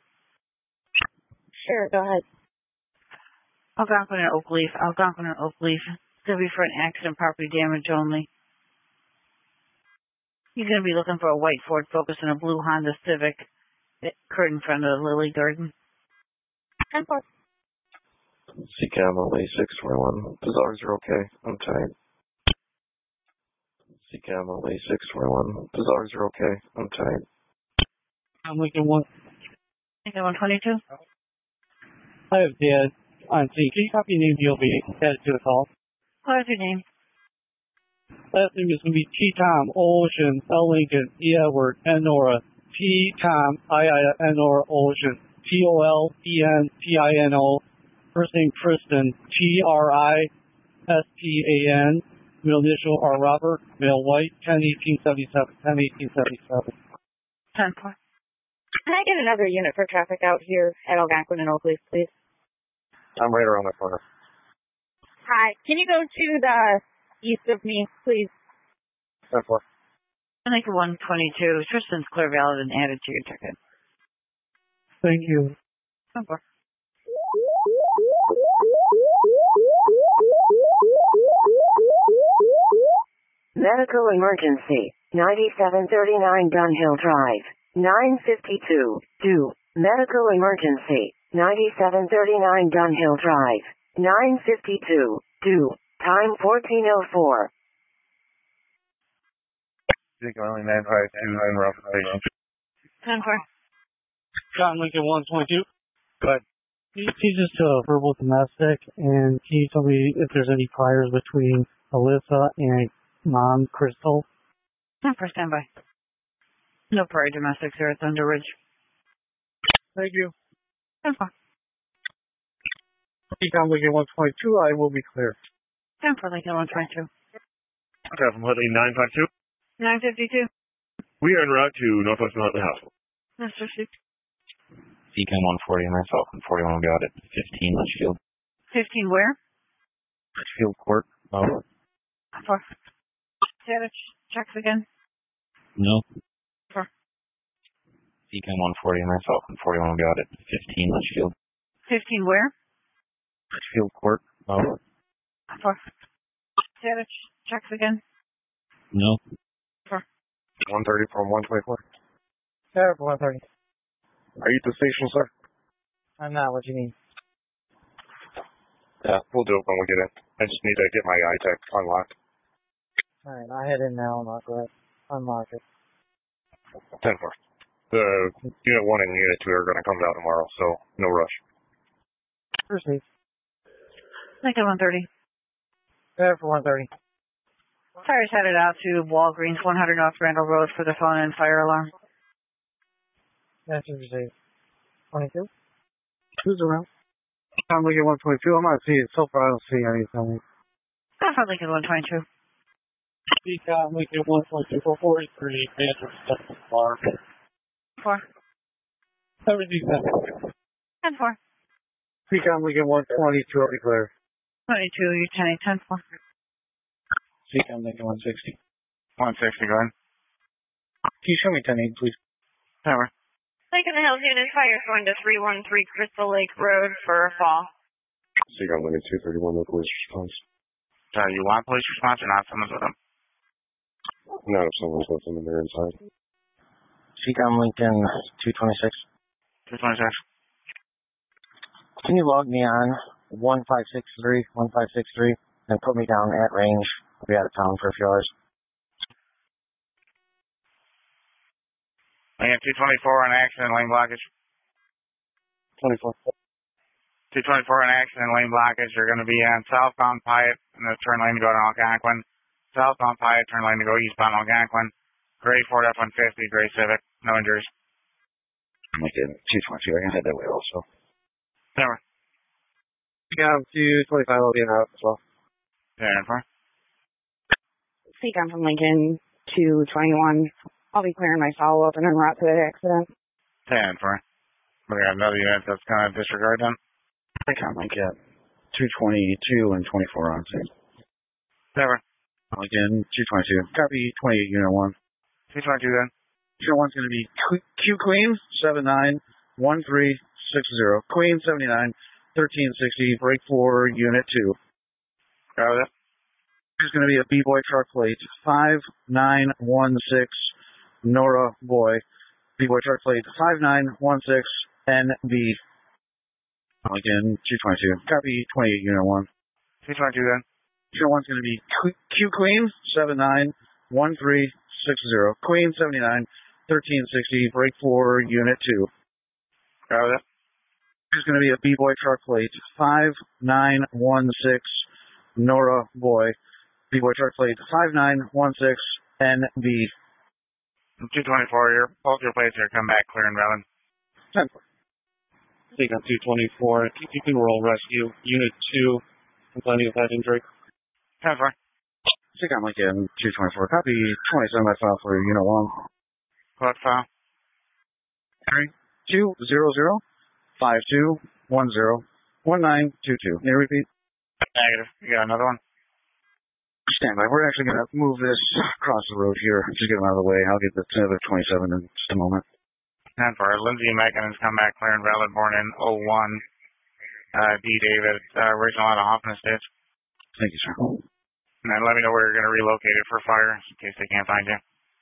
Sure, go ahead. Algonquin and Oakleaf. Algonquin and Oakleaf. It's going to be for an accident property damage only. You're going to be looking for a white Ford Focus and a blue Honda Civic occurred in front of the Lily Garden. ten four. C C A M only six twenty-one. The dogs are okay. I'm tight. C C A M only six twenty-one. The dogs are okay. I'm tight. I'm Lincoln one. Lincoln one twenty-two. I have Dad on scene. Can you copy name D O B added to the call? What is your name? Last name is going to be T Tom, O Ocean, L Lincoln, E Edward, N Nora, T Tom, I I N Nora, Ocean, T O L E N T I N O. First name Tristan, T R I S T A N. Middle initial R Robert, male white, ten eighteen seventy-seven, ten eighteen seventy-seven. ten four. Can I get another unit for traffic out here at Algonquin and Oakleaf, please? I'm right around the corner. Hi. Can you go to the east of me, please? ten four. Lincoln one twenty-two. Tristan's clear valid and added to your ticket. Thank you. ten four. Medical emergency, ninety-seven thirty-nine Dunhill Drive, nine fifty-two, due. Medical emergency, ninety-seven thirty-nine Dunhill Drive, nine fifty-two, due. Time fourteen oh four. Think only nine five two nine rough station. ten four. John Lincoln one twenty-two. Go ahead. He's just a verbal domestic, and can you tell me if there's any priors between Alyssa and Mom Crystal? ten four, standby. No prior domestics here at Thunder Ridge. Thank you. ten four. John Lincoln one twenty-two, I will be clear. ten four, Lincoln one twenty-two. Traffic Huntley nine five two. nine fifty-two. We are en route to Northwest Huntley Hospital. Mister Sheik. C C A M one forty and myself, and forty-one will be out at fifteen Litchfield. fifteen where? Litchfield Court. Oh. four. Status checks again. No. four. C C A M one forty and myself, and forty-one will be out at fifteen Litchfield. fifteen where? Litchfield Court. Oh. four. Status checks again. No. four. one thirty from one twenty-four. Sarah, one thirty. Are you at the station, sir? I'm not. What do you mean? Yeah, we'll do it when we get in. I just need to get my iTech unlocked. All right, I'll head in now. Unlock it. Unlock it. ten four. The Unit one and Unit two are going to come down tomorrow, so no rush. Proceed. Lincoln one thirty. Sarah for one thirty. Fire's headed out to Walgreens, one hundred North Randall Road for the phone and fire alarm. Answer received. twenty-two. Who's around? I'm looking at one twenty-two. I'm not seeing so far. I don't see anything. That's not Lincoln one twenty-two. Speak on Lincoln one twenty-two. four forty-three. Answer second bar. Four. Everything's set. ten four. Seacom Lincoln one twenty-two, I'll be clear. twenty-two, you're ten eight, ten four. Seacom Lincoln one sixty. one sixty, go ahead. Can you show me ten eight, please? Tower. Lincoln Hills Unit Fire going to three one three Crystal Lake Road for a fall. Seacom Lincoln two thirty-one, no police response. So you want police response or not? Someone's with them. Not if someone's with them and they're inside. Seacom Lincoln two twenty-six. two twenty-six. Can you log me on one five six three, one five six three, and put me down at range? I'll be out of town for a few hours. Lincoln two twenty-four on accident lane blockage. twenty-four. two twenty-four on accident lane blockage. You're going to be on southbound Pyatt and the turn lane to go to Algonquin. Southbound Pyatt, turn lane to go eastbound Algonquin. Gray Ford F one fifty, gray Civic, no injuries. Lincoln two twenty-two, I can head that way also. Tower. Yeah, two twenty-five, I'll be out as well. ten four. Seacom from Lincoln two twenty-one. I'll be clearing my follow-up and en route to that accident. ten four. We got another unit that's going to disregard them. Seacom Lincoln two twenty-two and twenty-four on scene. Tower. Lincoln two twenty-two. Copy twenty-eight, Unit one. two twenty-two then. Unit one's going to be Q Queen seven nine one three six zero. Queen seventy-nine thirteen sixty. Break for Unit two. Got it. There's going to be a B-Boy truck plate five nine one six Nora Boy. B-Boy truck plate five nine one six N B. Lincoln two twenty-two. Copy twenty-eight, Unit one. two twenty-two then. Unit one's going to be Q Queen seven nine one three six zero. Queen seventy-nine thirteen sixty. Break for Unit two. Got it. There's going to be a B-Boy truck plate five nine one six Nora Boy. B-Boy truck plate five nine one six N B. two twenty-four, your, both your plates are come back clear and valid. ten four. Seacom two twenty-four, keeping roll rescue. Unit two, complaining of head injury. ten four. Seacom Lincoln two twenty-four. Copy twenty-seven by file for Unit one. What file? Three two zero zero five two one zero one nine two two. May I repeat? Negative. You got another one? Stand by. We're actually going to move this across the road here. Just get them out of the way. I'll get the another twenty-seven in just a moment. ten four. Lindsay Meckins come back clear and valid, born in oh one. Uh, D. David, uh, original out of Hoffman Estates. Thank you, sir. And then let me know where you're going to relocate it for fire in case they can't find you.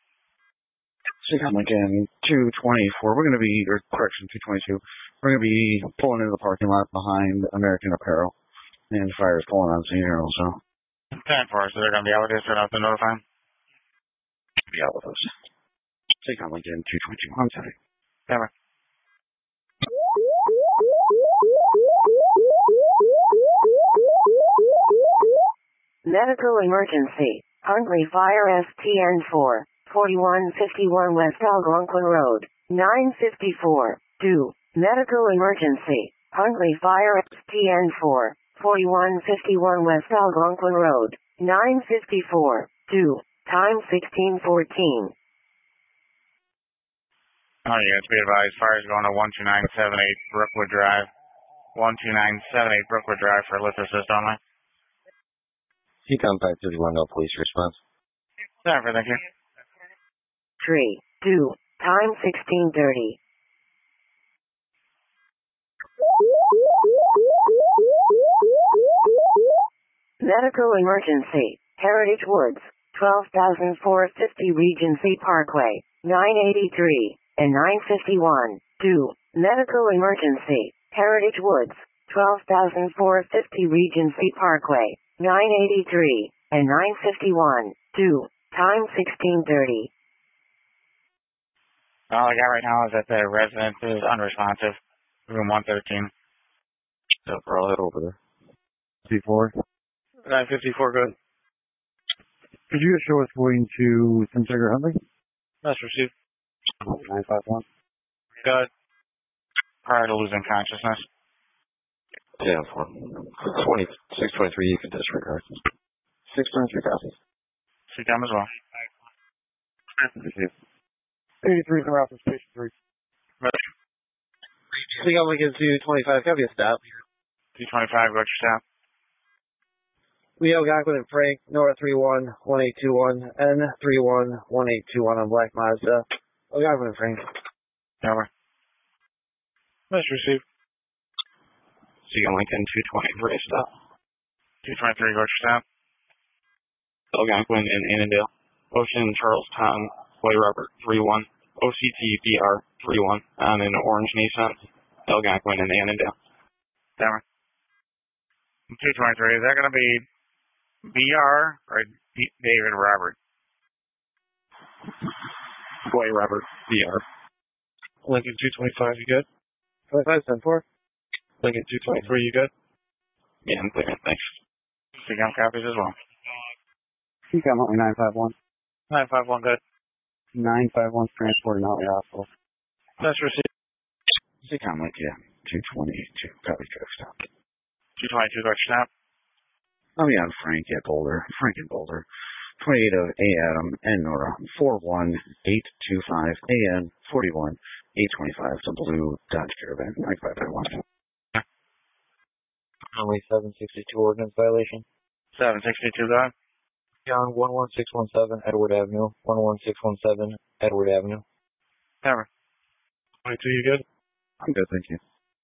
Seacom Lincoln two twenty-four. We're going to be, or correction, two twenty-two. We're going to be pulling into the parking lot behind American Apparel. And the fire is pulling on scene here also. ten four, so they're going to be out with this or not to notify them? Be out with us. Seacom Lincoln two twenty-two. I'm sorry. Never. Medical emergency. Hungry Fire S T N four, forty-one fifty-one West Algonquin Road, nine fifty-four. two. Medical emergency. Hungry Fire S T N four, forty-one fifty-one West Algonquin Road, nine fifty-four. two. Time sixteen fourteen. Oh, yeah, it's be advised. Fire is going to one two nine seven eight Brookwood Drive. one two nine seven eight Brookwood Drive for lift assist only. Seacom five thirty-one, no police response. Never, thank you. three. two. Time sixteen thirty. Medical emergency. Heritage Woods, twelve thousand four hundred fifty Regency Parkway, nine eighty-three and nine fifty-one. two. Medical emergency. Heritage Woods, twelve thousand four hundred fifty Regency Parkway, nine eighty-three and nine fifty-one. two. Time sixteen thirty. All I got right now is that the resident is unresponsive. Room one thirteen. So I'll head over there. fifty-four. nine fifty-four, good. Could you show us going to Sinclair Huntley? That's received. nine five one. Good. Prior to losing consciousness. Yeah, four. twenty, six twenty-three, you can disregard. six twenty-three copies. Seacom as well. eighty-three in route to station three. Ready. Seagull Lincoln two twenty-five, copy a stop. two twenty-five, go to your stop. We have Algonquin and Frank, Nora three one one eight two one, N three one one eight two one on Black Mazda. Algonquin and Frank. Over. That's received. Seagull Lincoln two twenty-three, stop. two twenty-three, go to your stop. Algonquin and Annandale. Ocean Charles Tom, Boy Robert three one. O C T B R three one on an orange Nissan. Algonquin and Annandale. Over. two twenty-three, is that going to be B R or D- David Robert? Boy Robert, B R. Lincoln two twenty-five, you good? twenty-five, ten four. Lincoln two twenty-three, you good? Yeah, I'm clear. Thanks. Seagull copies as well. Seagull Huntley nine five one. nine five one, good. nine five one transporting Huntley Hospital. That's received. Seagull Lincoln two twenty-two, copy truck stop. two twenty-two, go to your stop. I'll be on Frank at Boulder, Frank and Boulder. twenty-eight of A Adam and Nora, four one eight two five A N forty-one eight twenty-five, the blue Dodge Caravan, nine five nine one. Only seven sixty-two ordinance violation. seven sixty-two, go. John one one six one seven Edward Avenue, one one six one seven Edward Avenue. Over. twenty-two, you good? I'm good, thank you.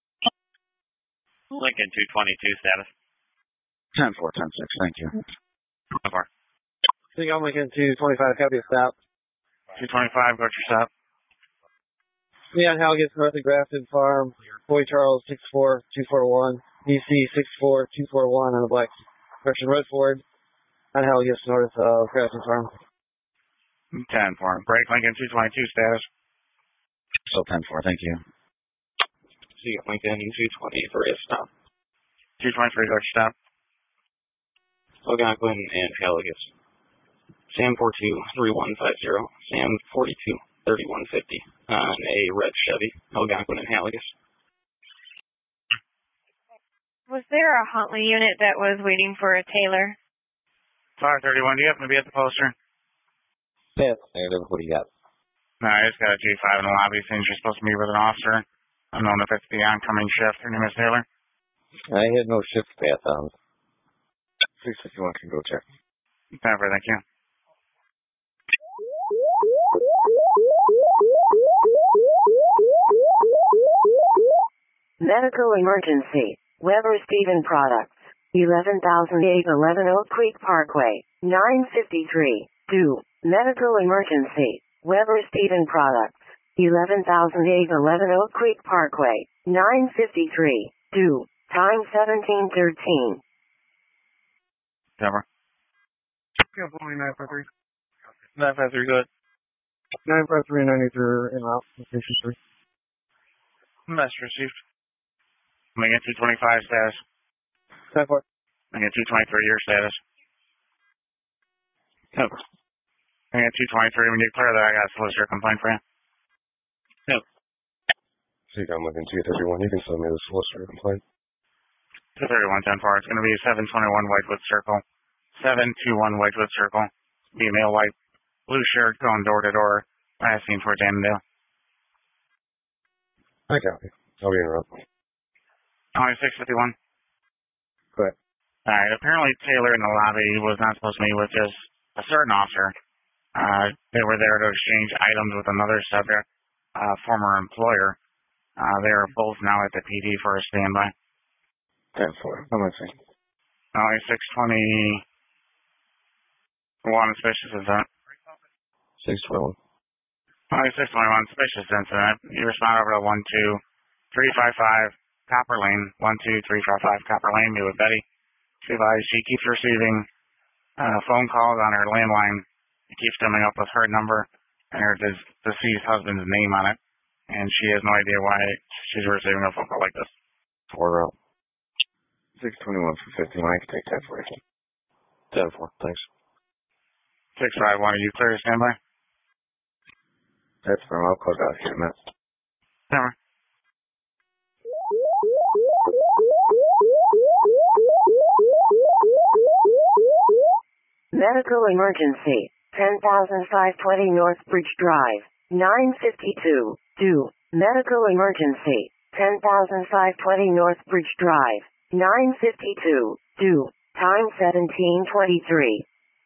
Lincoln two twenty-two status. ten four, ten six, thank you. Over. Seagull Lincoln two twenty-five, copy a stop. two twenty-five, go to your stop. Leon Halgis, North of Grafton Farm, Boy Charles six four two four one, D C six four two four one on the Black Correction Road Ford, on Halgis, North of Grafton Farm. ten four, break Lincoln two twenty-two status. So ten four, thank you. Seagull Lincoln two twenty-three, stop. two twenty-three, go to your stop. Algonquin and Halgis. Sam four two three one five zero, Sam forty-two thirty-one fifty on a red Chevy, Algonquin and Halgis. Was there a Huntley unit that was waiting for a Taylor? five thirty-one, do you happen to be at the poster? Yes, negative. What do you got? No, I just got a G five in the lobby saying you're supposed to meet with an officer. I don't know if it's the oncoming shift. Your name is Taylor? I had no shift path on. six fifty-one can go check. Never, thank you. Medical emergency. Weber Stephen Products. eleven thousand eight eleven Oak Creek Parkway. nine fifty-three. two. Medical emergency. Weber Stephen Products. eleven thousand eight eleven Oak Creek Parkway. nine fifty-three. two. Time seventeen thirteen. Never. Yeah, nine five three. nine five three, good. nine five three ninety-three in route, location three. Message received. Lincoln two twenty-five status. ten four. Lincoln two twenty-three, your status. Over. Lincoln two twenty-three, when you clear that, I got a solicitor complaint for you. Yep. Seagull Lincoln two thirty-one, you can send me the solicitor complaint. two thirty-one ten four, it's going to be seven twenty-one Whitewood Circle. seven two one Whitewood Circle. Female white, blue shirt, going door to door. Last seen towards Annandale. I copy. I'll be in route. Only six fifty-one. Correct. Alright, apparently Taylor in the lobby was not supposed to meet with just a certain officer. Uh, they were there to exchange items with another subject, uh, former employer. Uh, they are both now at the P D for a standby. ten four, I'm listening. Only six twenty-one suspicious incident. six twenty-one. Only six twenty-one suspicious incident. You respond over to one two three five five Copper Lane, one two three five five Copper Lane, meet with Betty. She advised she keeps receiving uh, phone calls on her landline. It keeps coming up with her number and her de- deceased husband's name on it. And she has no idea why she's receiving a phone call like this. Four route. six twenty-one for fifty-one, I can take that for you. ten four, thanks. six five one, are you clear to standby? That's from, I'll close out here, Matt. Never. Medical emergency. ten thousand five hundred twenty Northbridge Drive. nine fifty-two. two. Medical emergency. ten thousand five hundred twenty Northbridge Drive, nine fifty-two, due, time seventeen twenty-three.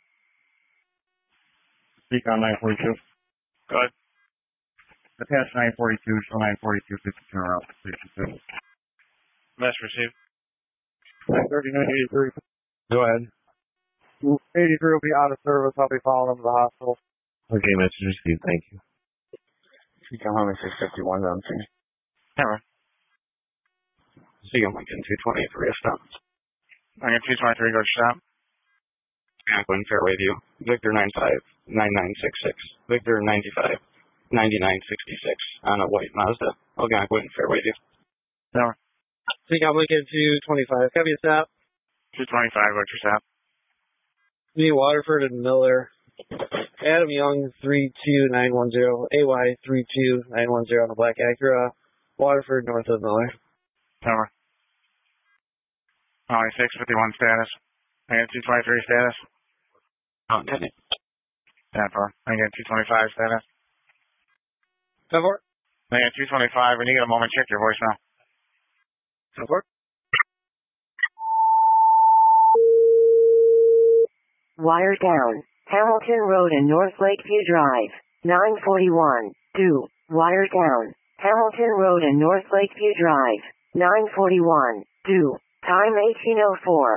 Speak on nine forty-two. Go ahead. Attach nine forty-two, show nine forty-two, fifty turn around, sixty-two. Mess received. thirty-nine eighty-three. Go ahead. eighty-three will be out of service. I'll be calling them to the hospital. Okay, message received. Thank you. Seacom Huntley six fifty-one, down three. Camera. Seacom Lincoln two twenty-three, stop. I got two twenty-three, go stop. Anquin, Fairway View. Victor nine five nine nine six six. Victor ninety-five ninety-nine sixty-six on a white Mazda. Algonquin, Fairway View. Camera. Seacom Lincoln two twenty-five. Copy a stop. two twenty-five, what's your stop? Me, Waterford and Miller. Adam Young, three two nine one zero. A Y, three two nine one zero on the black Acura. Waterford, north of Miller. Camera. Only six fifty-one status. I got two twenty-three status. Oh, ten eight. ten four. I got two twenty-five status. ten four. I got two twenty-five. When you get a moment, check your voicemail. ten four. Wire down. Hamilton Road and North Lakeview Drive, nine forty-one, due, wire down. Hamilton Road and North Lakeview Drive, nine forty-one, due, time eighteen oh four.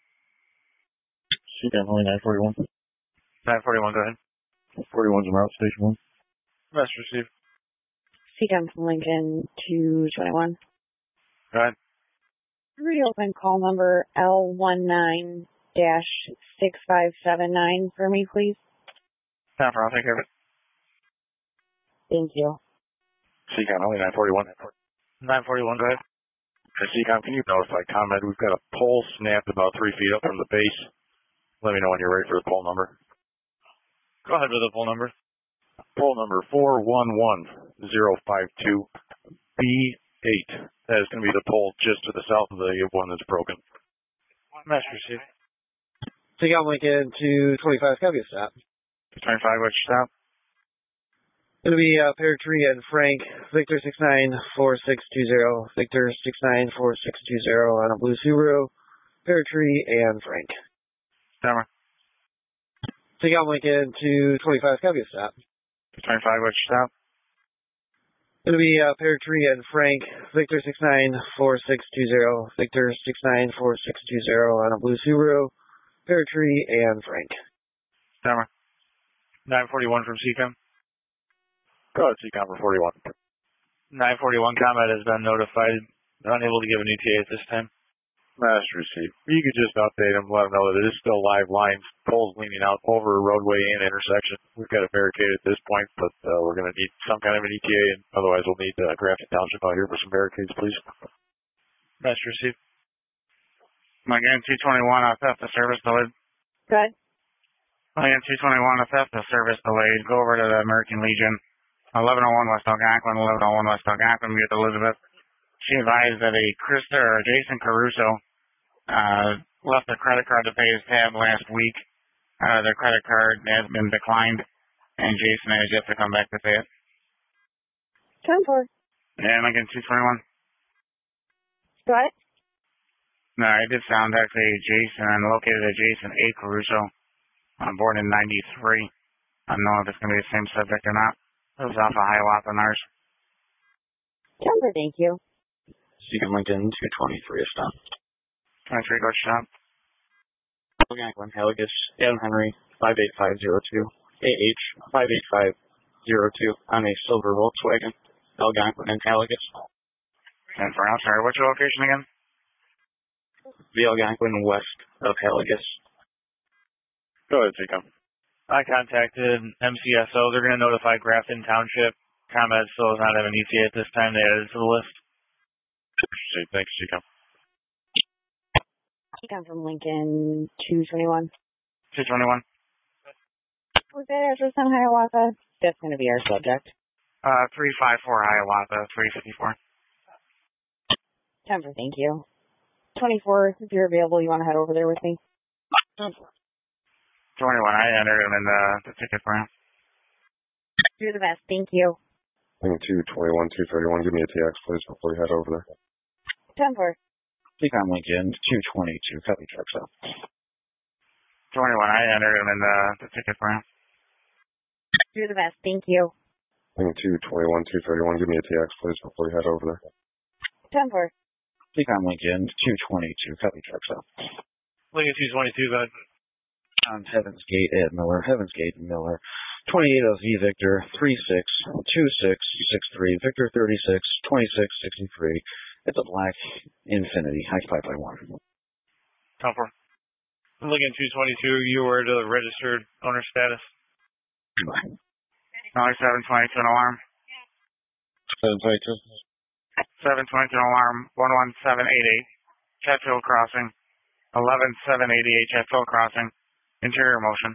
Seacom only nine forty-one. nine forty-one, go ahead. forty-one's en route, station one. Mess received. Seacom from Lincoln two twenty-one. Go ahead. Radio open call number L one nine dash six five seven nine for me, please. Time for, I'll take care of it. Thank you. Seacom only nine forty-one. nine forty-one, go ahead. Hey, Seacom, can you notify ComEd we've got a pole snapped about three feet up from the base? Let me know when you're ready for the pole number. Go ahead with the pole number. Pole number four one one zero five two B eight. That is going to be the pole just to the south of the one that's broken. Mess received. Seacom Lincoln two twenty-five. Copy a stop. two twenty-five, what's your stop? Going to be uh, Pear Tree and Frank. Victor six nine four six two zero. Victor six nine four six two zero on a blue Subaru. Pear Tree and Frank. Timer. Seacom Lincoln two twenty-five. Copy a stop. two twenty-five, what's your stop? Going to be uh, Pear Tree and Frank. Victor six nine four six two zero. Victor six nine four six two zero on a blue Subaru. Pear Tree and Frank. Timer. nine forty-one from Seacom. Go ahead, Seacom for forty-one. nine forty-one, ComEd has been notified. Unable to give an E T A at this time. Master receipt. You could just update them, let them know that it is still live lines, poles leaning out over a roadway and intersection. We've got it barricaded at this point, but uh, we're going to need some kind of an E T A, and otherwise we'll need uh, Grafton Township out here for some barricades, please. Master receipt. Again, two twenty-one, I'll theft the service delayed. Good. Again, two twenty-one, I'll theft the service delayed. Go over to the American Legion. eleven oh one West Algonquin, eleven oh one West Algonquin, with Elizabeth. She advised that a Krista or Jason Caruso uh, left a credit card to pay his tab last week. Uh, their credit card has been declined, and Jason has yet to come back to pay it. ten four. And again, two twenty-one. What? No, I did sound actually Jason, and located at Jason A. Caruso, on board in ninety-three. I don't know if it's going to be the same subject or not. It was off of Hiawatha and ours. ten four, thank you. Seacom Lincoln two twenty-three, a stop. twenty-three, go stop. Algonquin, Heligus, Adam Henry, five eight five zero two. A H, five eight five zero two on a silver Volkswagen. Algonquin and Heligus. And for, I'm sorry, what's your location again? The Algonquin west of Heligus. Go ahead, Seacom. I contacted M C S O. They're going to notify Grafton Township. ComEd still does not have an E T A at this time. They added it to the list. Thanks, Seacom. Seacom from Lincoln two twenty-one. two twenty-one. Was that address on Hiawatha? That's going to be our subject. Uh, three five four Hiawatha, three fifty-four. ten four, thank you. twenty-four, if you're available, you want to head over there with me? twenty-one, I entered him in the, the ticket for him. You're the best, thank you. Lincoln two twenty-one, two thirty-one. Give me a T X, please, before you head over there. ten four. Seacom Lincoln two twenty-two, copy truck stop. twenty-one, I entered him in the, the ticket for him. Do the best. Thank you. Lincoln two twenty-one, two thirty-one. Give me a T X, please, before you head over there. ten four. Seacom Lincoln two twenty-two, copy truck stop. Lincoln two twenty-two, go ahead. On Heaven's Gate at Miller, Heaven's Gate Miller. twenty-eight L Z Victor, three six two six six three, Victor thirty-six, twenty-six sixty-three. It's a black Infinity, occupied by one. ten four. Lincoln two twenty-two, you were to the registered owner status. Goodbye. Only seven twenty-two, an alarm. seven twenty-two. seven twenty-two, alarm, one one seven eight eight, Chatfield Crossing, eleven seven eighty-eight, Chatfield Crossing, interior motion.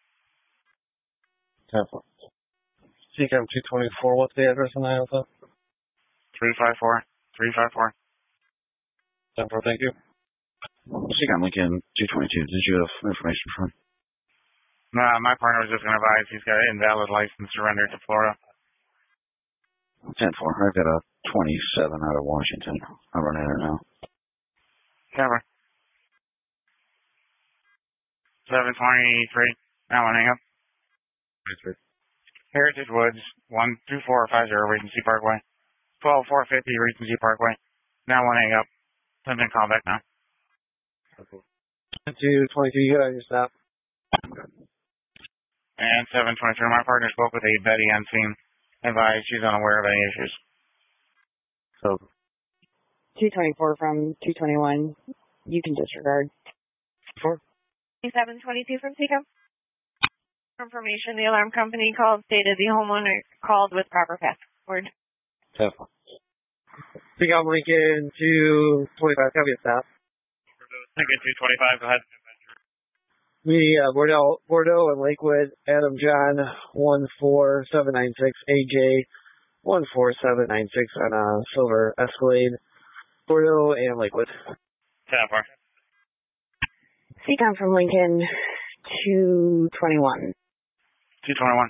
ten four. Seacom two twenty-four, what's the address on the Alpha? three five four, three five four. ten four, thank you. Seacom Lincoln two twenty-two, did you have information from? Nah, my partner was just going to advise he's got an invalid license surrendered to Florida. ten four, I've got a twenty-seven out of Washington. I'm running it now. Cover. seven twenty-three, now one hang up. Heritage Woods, one two four five zero, Regency Parkway. twelve four fifty, Regency Parkway. Now one hang up. Send in call back now. two twenty-two, you got your stop. And seven twenty-three, my partner spoke with a Betty on scene. Advised she's unaware of any issues. So, two twenty-four from two twenty-one. You can disregard. Four. seven twenty-two from Seacom. Information, the alarm company called, stated the homeowner called with proper password. ten four. Seacom Lincoln two twenty-five, copy a stop. Lincoln two twenty-five, go ahead. We, uh, Bordeaux, Bordeaux and Lakewood, Adam John, one four seven nine six, A J, one four seven nine six on a silver Escalade, Bordeaux and Lakewood. ten four. Seacom from Lincoln two twenty-one. two twenty-one.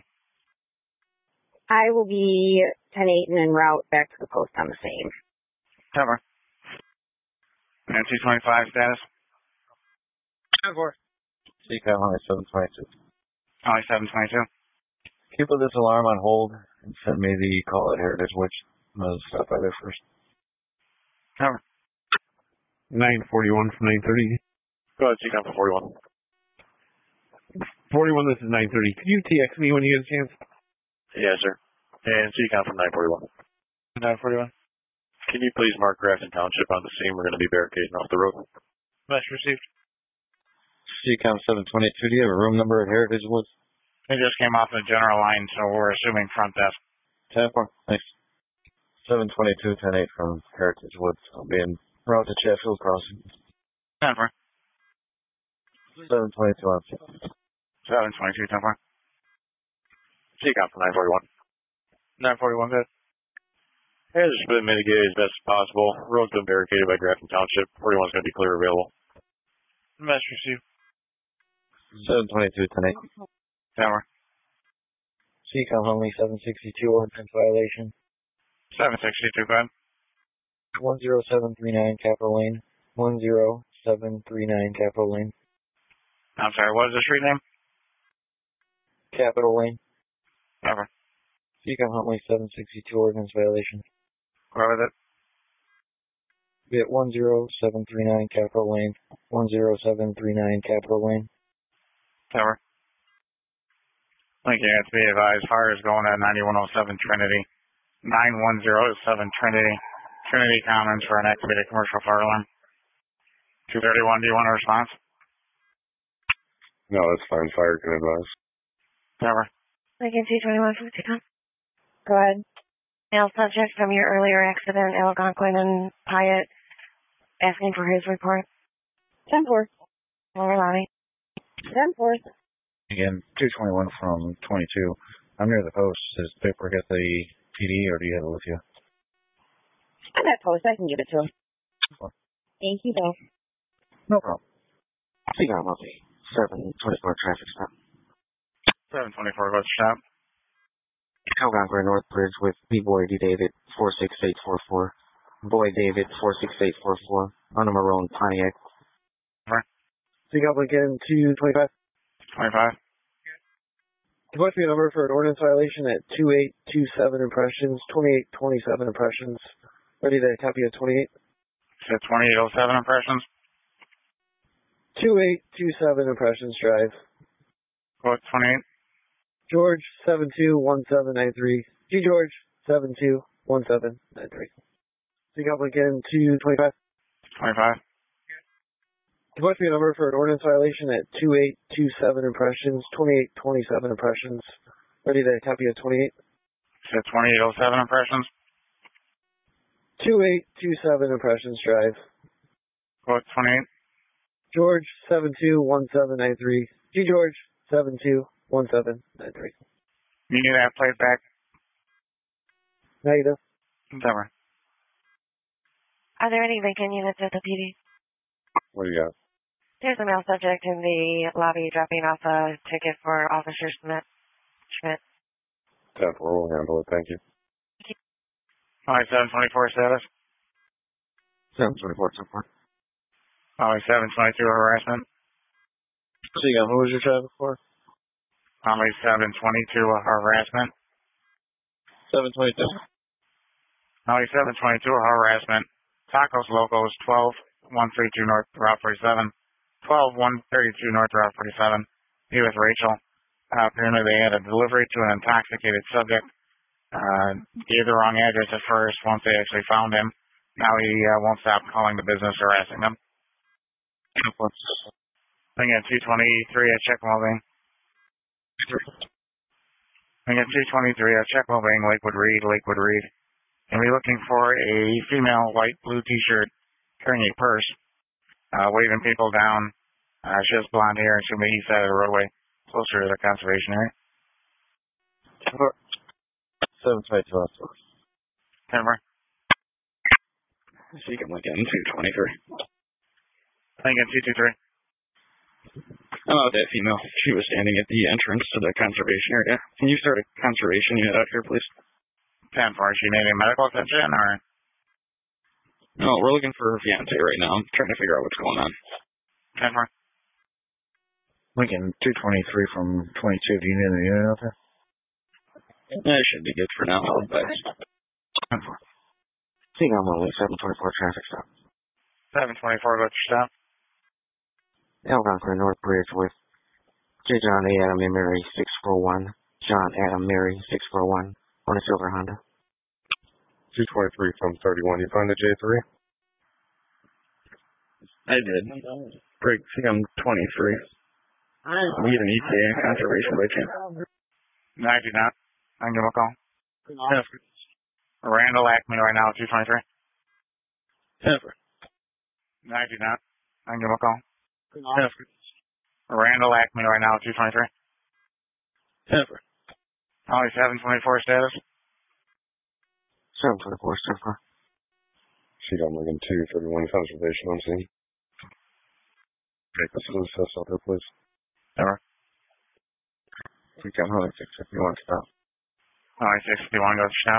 I will be ten eight and en route back to the post on the same. Cover. And two twenty-five status. ten four. Seacom, only seven twenty-two. Only seven twenty-two. Can you put this alarm on hold and send me the call at Heritage, which I'm going to stop by there first. Cover. nine forty-one from nine thirty. Go ahead, Seacom for forty-one. forty-one, this is nine thirty. Could you T X me when you get a chance? Yes, sir. And Seacom from nine forty-one. nine forty-one. Can you please mark Grafton Township on the scene? We're going to be barricading off the road. Message received. Seacom seven twenty-two, do you have a room number at Heritage Woods? It just came off the general line, so we're assuming front desk. ten four, thanks. seven twenty-two, ten eight from Heritage Woods. I'll be en route to Chatfield Crossing. ten four. seven twenty-two on seven twenty-two, ten four. Seacom from nine forty-one. nine forty-one, good. Has been mitigated as best as possible. Road's been barricaded by Grafton Township. forty-one's going to be clear available. Message received. seven twenty-two, ten eight. ten four. Seacom only seven sixty-two, ordinance violation. seven sixty-two, go ahead. one zero seven three nine Capitol Lane. one zero seven three nine Capitol Lane. I'm sorry, what is the street name? Capitol Lane. Never. Seacom Huntley seven sixty-two, ordinance violation. Where was it? We at one zero seven three nine Capitol Lane. one zero seven three nine Capitol Lane. Tower. Thank you. It's be advised. Fire is going at ninety-one oh seven Trinity. nine one zero seven Trinity. Trinity Commons for an activated commercial fire alarm. two thirty-one, do you want a response? No, that's fine. Fire can advise. Tower. Lincoln two twenty-one from Seacom. Go ahead. Male subject from your earlier accident, Algonquin and Pyatt, asking for his report. ten four. Lower lobby. ten four. Again, two twenty-one from twenty-two. I'm near the post. Is the paperwork at the P D, or do you have it with you? I'm at post. I can give it to him. Thank you, though. No problem. Seacom, I'll see. seven twenty-four traffic stop. seven twenty-four, go to stop. Algonquin Northbridge with B-Boy D David four six eight four four. Boy David four six eight four four on a Marone Pontiac. Seagull Lincoln two twenty-five. twenty-five. What's the number for an ordinance violation at two eight two seven impressions, twenty-eight twenty-seven impressions? Ready to copy of twenty-eight? Said twenty-eight oh seven impressions. two eight two seven impressions drive. Quote twenty-eight. George seven two one seven nine three. G George seven two one seven nine three. Seagull Lincoln two twenty-five. twenty-five. What's the number for an ordinance violation at two eight two seven impressions, twenty-eight twenty-seven impressions? Ready to copy of twenty-eight? Said twenty-eight oh seven impressions. two eight two seven impressions drive. Quote twenty-eight. George seven two one seven nine three. G George seven two one seven nine three. You need that played back? Negative. Never. Are there any Lincoln units at the P D? What do you got? There's a male subject in the lobby dropping off a ticket for Officer Schmidt. Schmidt. ten four, we'll handle it. Thank you. All right, seven twenty-four status. seven twenty-four, so far. All right, seven twenty-two harassment. Seagull, who was your traffic for? All right, seven twenty-two harassment. seven twenty-two. All right, seven twenty-two harassment. Tacos Locos twelve one thirty-two North Route forty-seven. twelve one thirty-two North Route forty-seven. He was Rachel. Uh, apparently they had a delivery to an intoxicated subject. Uh, gave the wrong address at first once they actually found him. Now he uh, won't stop calling the business, harassing them. Thing at two twenty-three at Check Moving. Thing at two twenty-three at Check Moving, Lakewood Reed, Lakewood Reed. And we're looking for a female white blue t-shirt carrying a purse, uh, waving people down. Uh, she has blonde hair and she'll be east side of the roadway, closer to the conservation area. seven twenty-two. Denver. Seagull Lincoln two twenty-three. Lincoln two two three. I'm out with that female. She was standing at the entrance to the conservation area. Can you start a conservation unit out here, please? ten four. She needing medical attention or? No, we're looking for her fiance right now. I'm trying to figure out what's going on. ten four. Lincoln two twenty-three from twenty-two. Do you need a unit out there? That should be good for now. But ten four. Seagull Lincoln seven twenty-four traffic stop. seven twenty-four, go to stop. Algonquin Northbridge with J. John A. Adam and Mary six four one. John Adam Mary six four one on a silver Honda. two twenty-three from thirty-one. You find the J three? I did. Break Seagull twenty-three. We need an E T A conservation by chance. No, I do not. I can give him a call. Randall Acme right now, two twenty-three. Denver. No, I do not. I can give him a call. Randall Acme right now, two twenty-three. Denver. Only seven twenty-four status. seven twenty-four, so far. Seagull Lincoln two thirty-one conservation on scene. Take the blue sus out there, please. Denver. We got Holly six if you want to stop. Only six fifty-one, go to stop.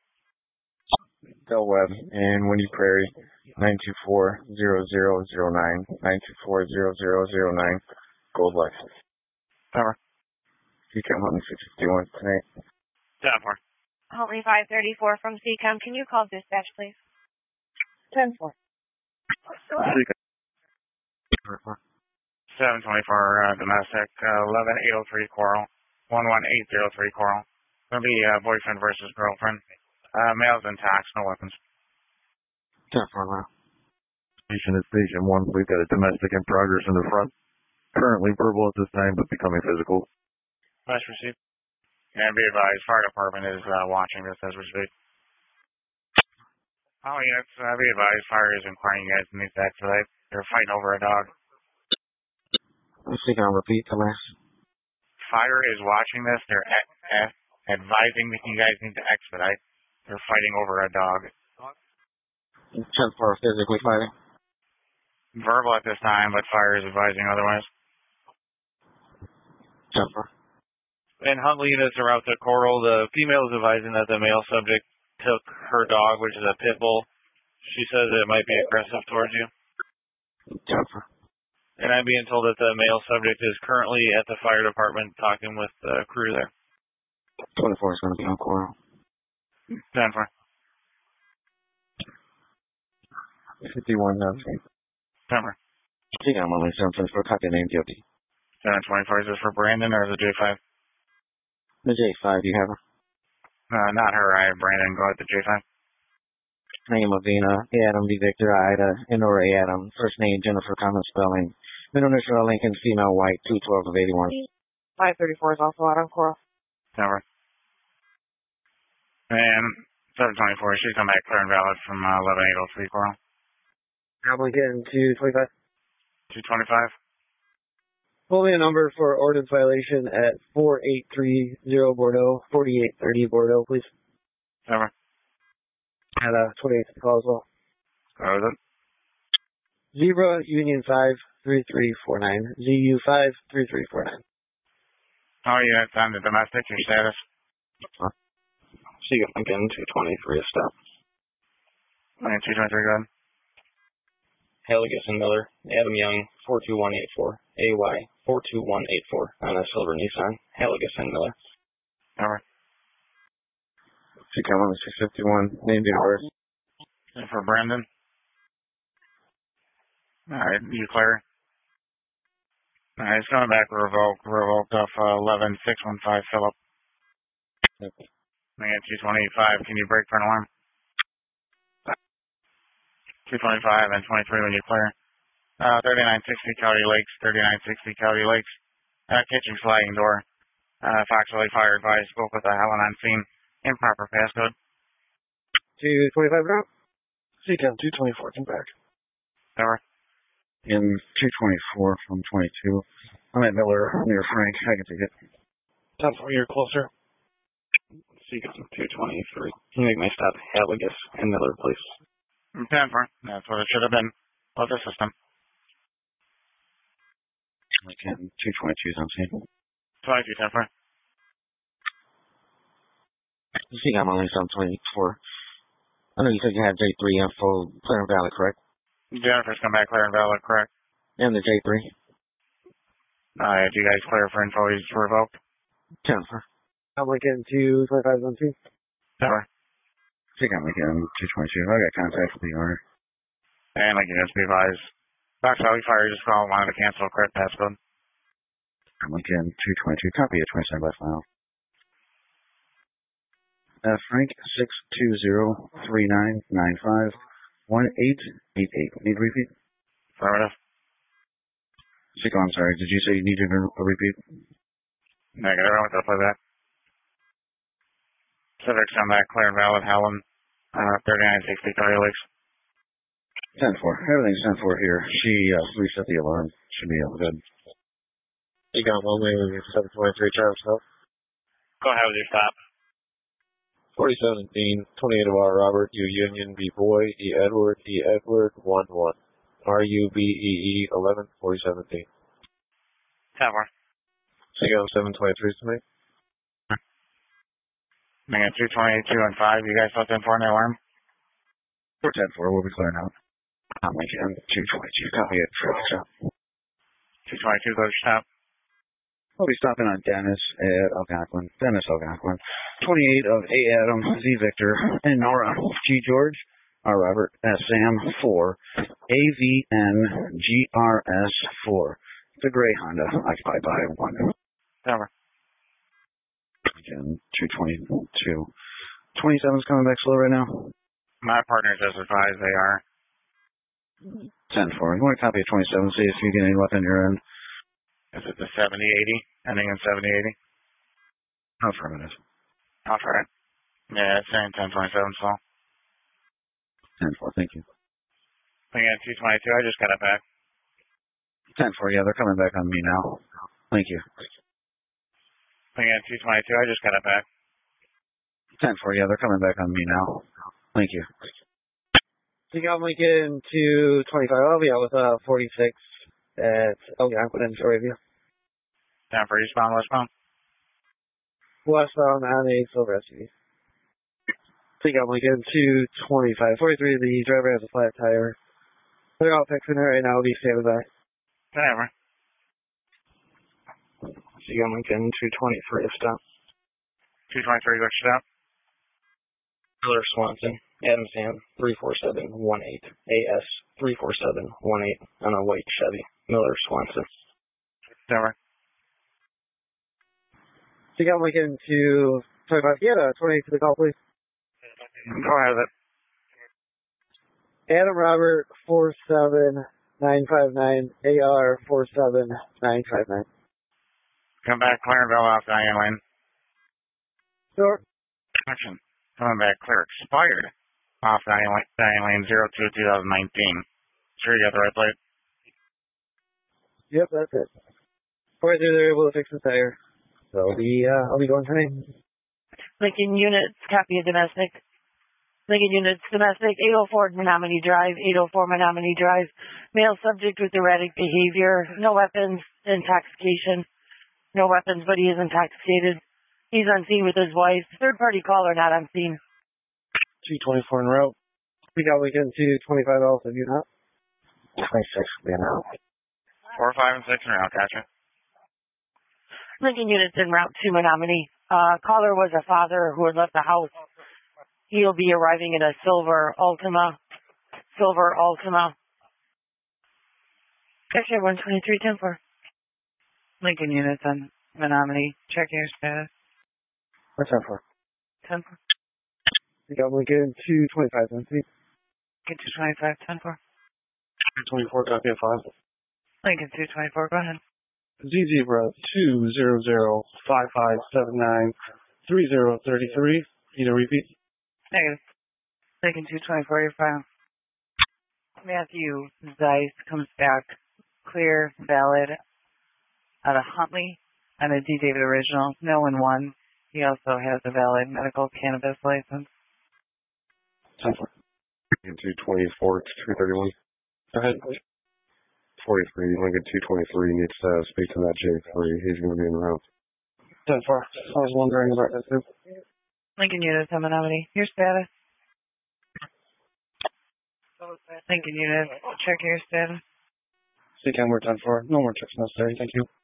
Del Webb and Windy Prairie, nine two four zero zero zero nine, nine two four zero zero zero nine, Gold Lexus. Denver. C CAM one six fifty-one tonight. Denver. Huntley five thirty-four from C CAM. Can you call dispatch, please? ten four. seven twenty-four uh, domestic, uh, eleven eight oh three Coral, one one eight zero three Coral. Going to be uh, boyfriend versus girlfriend. Uh, males and tax, no weapons. ten four, wow. Station is Station one. We've got a domestic in progress in the front. Currently verbal at this time, but becoming physical. Nice receipt. And be advised, fire department is uh, watching this as we speak. Oh, yes, uh, be advised, fire is inquiring you guys need that tonight. They're fighting over a dog. Let's see, I'll repeat the last. Fire is watching this. They're a- a- advising that you guys need to expedite. They're fighting over a dog. ten four, physically fighting. Verbal at this time, but fire is advising otherwise. ten four. In Huntley, that's a route to Coral. The female is advising that the male subject took her dog, which is a pit bull. She says it might be aggressive towards you. And I'm being told that the male subject is currently at the fire department talking with the crew there. twenty-four is going to be on Coral. ten four. fifty-one, no. ten four. See, I'm only seven twenty-four, copy name D O T. seven twenty-four, is this for Brandon or the J five? The J five, do you have her? Uh, not her, I have Brandon. Go at the J five. Name Avina, A Adam, D Victor, Ida, Enora Adam. First name Jennifer, common spelling. Middle initial Lincoln, female, white, two twelve of eighty-one. five thirty-four is also out on Coral. Never. And seven twenty-four, she's come back clear and valid from uh, eleven eight oh three Coral. Probably getting two twenty-five. two twenty-five. Pull me a number for ordinance violation at four eight three zero Bordeaux, forty-eight thirty Bordeaux, please. Never. At uh, twenty-eighth call as well. What was it? Zebra Union five three three four nine. Z U five three three four nine. How are you on the domestic, your status? Huh? See you again, two twenty-three, stop. Okay, two twenty-three, go ahead. Halligus and Miller, Adam Young, four two one eight four, A Y, four two one eight four, on a silver Nissan, Halligus and Miller. Over. See, come on, six fifty-one, name, date of birth. And for Brandon. Alright, you clear? Alright, it's coming back revoked, revoked off uh, eleven six one five Phillip. Okay. I got two twenty-five, can you brake for an alarm? two twenty-five and twenty-three when you clear. Uh, thirty-nine sixty County Lakes, thirty-nine sixty County Lakes. Uh, kitchen sliding door. Uh, Fox Valley Fire advised, spoke with the Helen on scene. Improper passcode. two twenty-five now? See down, two twenty-four, come back. Over. In two twenty-four from twenty-two. I'm at Miller near Frank. I can take it. ten four, you're closer. Seacom two twenty-three. Can you make my stop Halligus and Miller, please? ten four. That's what it should have been. Love the system. Again, two twenty-two is on scene. twenty-two ten four. See, I'm only on twenty-four. I know you said you had J three info clear and valid, correct? Jennifer's come back clear and valid, correct? And the J three? Alright, you guys clear for info he's revoked? ten four. I'm like getting two twenty-five on scene. ten four. I think I'm again two twenty-two. I got contact with the owner. And like you just be advised, Fox Valley Fire just called, wanted to cancel, correct passcode. I'm again two twenty-two. Copy of twenty-seven by file. Uh, Frank six two zero three nine nine five one eight eight eight. Need repeat? Affirmative. Chico, I'm sorry. Did you say you needed a, a repeat? Negative. I want to play that. Civic's come back clear and valid. Helen, uh, thirty-nine sixty County Lakes. ten four. Everything's ten four here. She uh, reset the alarm. Should be all good. You got one way with seven twenty-three Charles Hill. Go ahead with your stop. forty seventeen, twenty-eight of R Robert, U Union, B Boy, E Edward, E Edward, one one. R U B E E, eleven, forty seventeen. ten four. So you got seven twenty-three to me? I got two twenty-two and five. You guys left in for an alarm? four ten four, we'll be clearing out. I'm again two twenty-two. Copy it. Traffic stop. two twenty-two, go to stop. We'll be stopping on Dennis at Algonquin. Dennis Algonquin. twenty-eight of A Adam, Z Victor, and Nora G George, R Robert, S Sam four, A V N G R S four. The gray Honda, occupied by one. Never. Again, two twenty-two. twenty-seven's coming back slow right now. My partners just advised they are. ten four. You want to copy of twenty-seven, see if you get any left on your end. Is it the seventy eighty? Ending in seventy eighty? Affirmative. I'll try it. Yeah, it's saying ten twenty-seven, so. ten four, thank you. I got two twenty-two, I just got it back. ten four, yeah, they're coming back on me now. Thank you. I got two twenty-two, I just got it back. ten four, yeah, they're coming back on me now. Thank you. So you got Lincoln two twenty-five. I'll be out with uh, forty-six at Algonquin and Arabia. Time for eastbound, westbound. westbound on a silver S U V. Take out Lincoln two twenty-five forty-three. The driver has a flat tire. They're out fixing it right now. We'll be standing by. Whatever. Seagull Lincoln two twenty-three, stop. two twenty-three, go stop. Miller Swanson, Adam Sam, three four seven one eight, A S three four seven one eight, on a white Chevy. Miller Swanson. Whatever. Take out Lincoln two twenty-five. Yeah, twenty-eight to the call, please. Go ahead with it. Adam Robert four seven nine five nine, A R four seven nine five nine. Come back, Clareville off Diane Lane. Sure. Action. Coming back clear. Expired off Diane Lane, Diane Lane zero two twenty nineteen. Sure you got the right plate? Yep, that's it. Right there, they're able to fix the tire. So I'll be, uh, I'll be going today. Lincoln Units, copy of domestic. Lincoln Units, domestic, eight oh four Menominee Drive, eight oh four Menominee Drive. Male subject with erratic behavior, no weapons, intoxication. No weapons, but he is intoxicated. He's on scene with his wife. Third party caller not on scene. two twenty-four en route. We got Lincoln two twenty-five also, you not? twenty-six, being out. Four, five, and six in route, gotcha. Lincoln Units en route to Menominee. Uh, caller was a father who had left the house. He'll be arriving in a silver Altima. Silver Altima. Picture one twenty-three ten four. Lincoln Units on Menominee. Check your status. What's that for? ten four. We got Lincoln two twenty-five, then see. Lincoln two twenty-five ten four. two twenty-four, copy of five. Lincoln two twenty-four, go ahead. Z Zebra two zero zero five five seven nine three zero three three. Need a repeat? Negative. Lincoln two twenty-four, your file. Matthew Zeiss comes back clear, valid, out of Huntley on a D. David original. No one won. He also has a valid medical cannabis license. ten four. two twenty-four to two thirty-one. Go ahead. forty-three, Lincoln two twenty-three needs to speak to that J three. He's going to be in route. ten four. I was wondering about that too. Lincoln Units on Menominee. Your status. Lincoln Units, check your status. See, we're ten four. No more checks necessary. Thank you.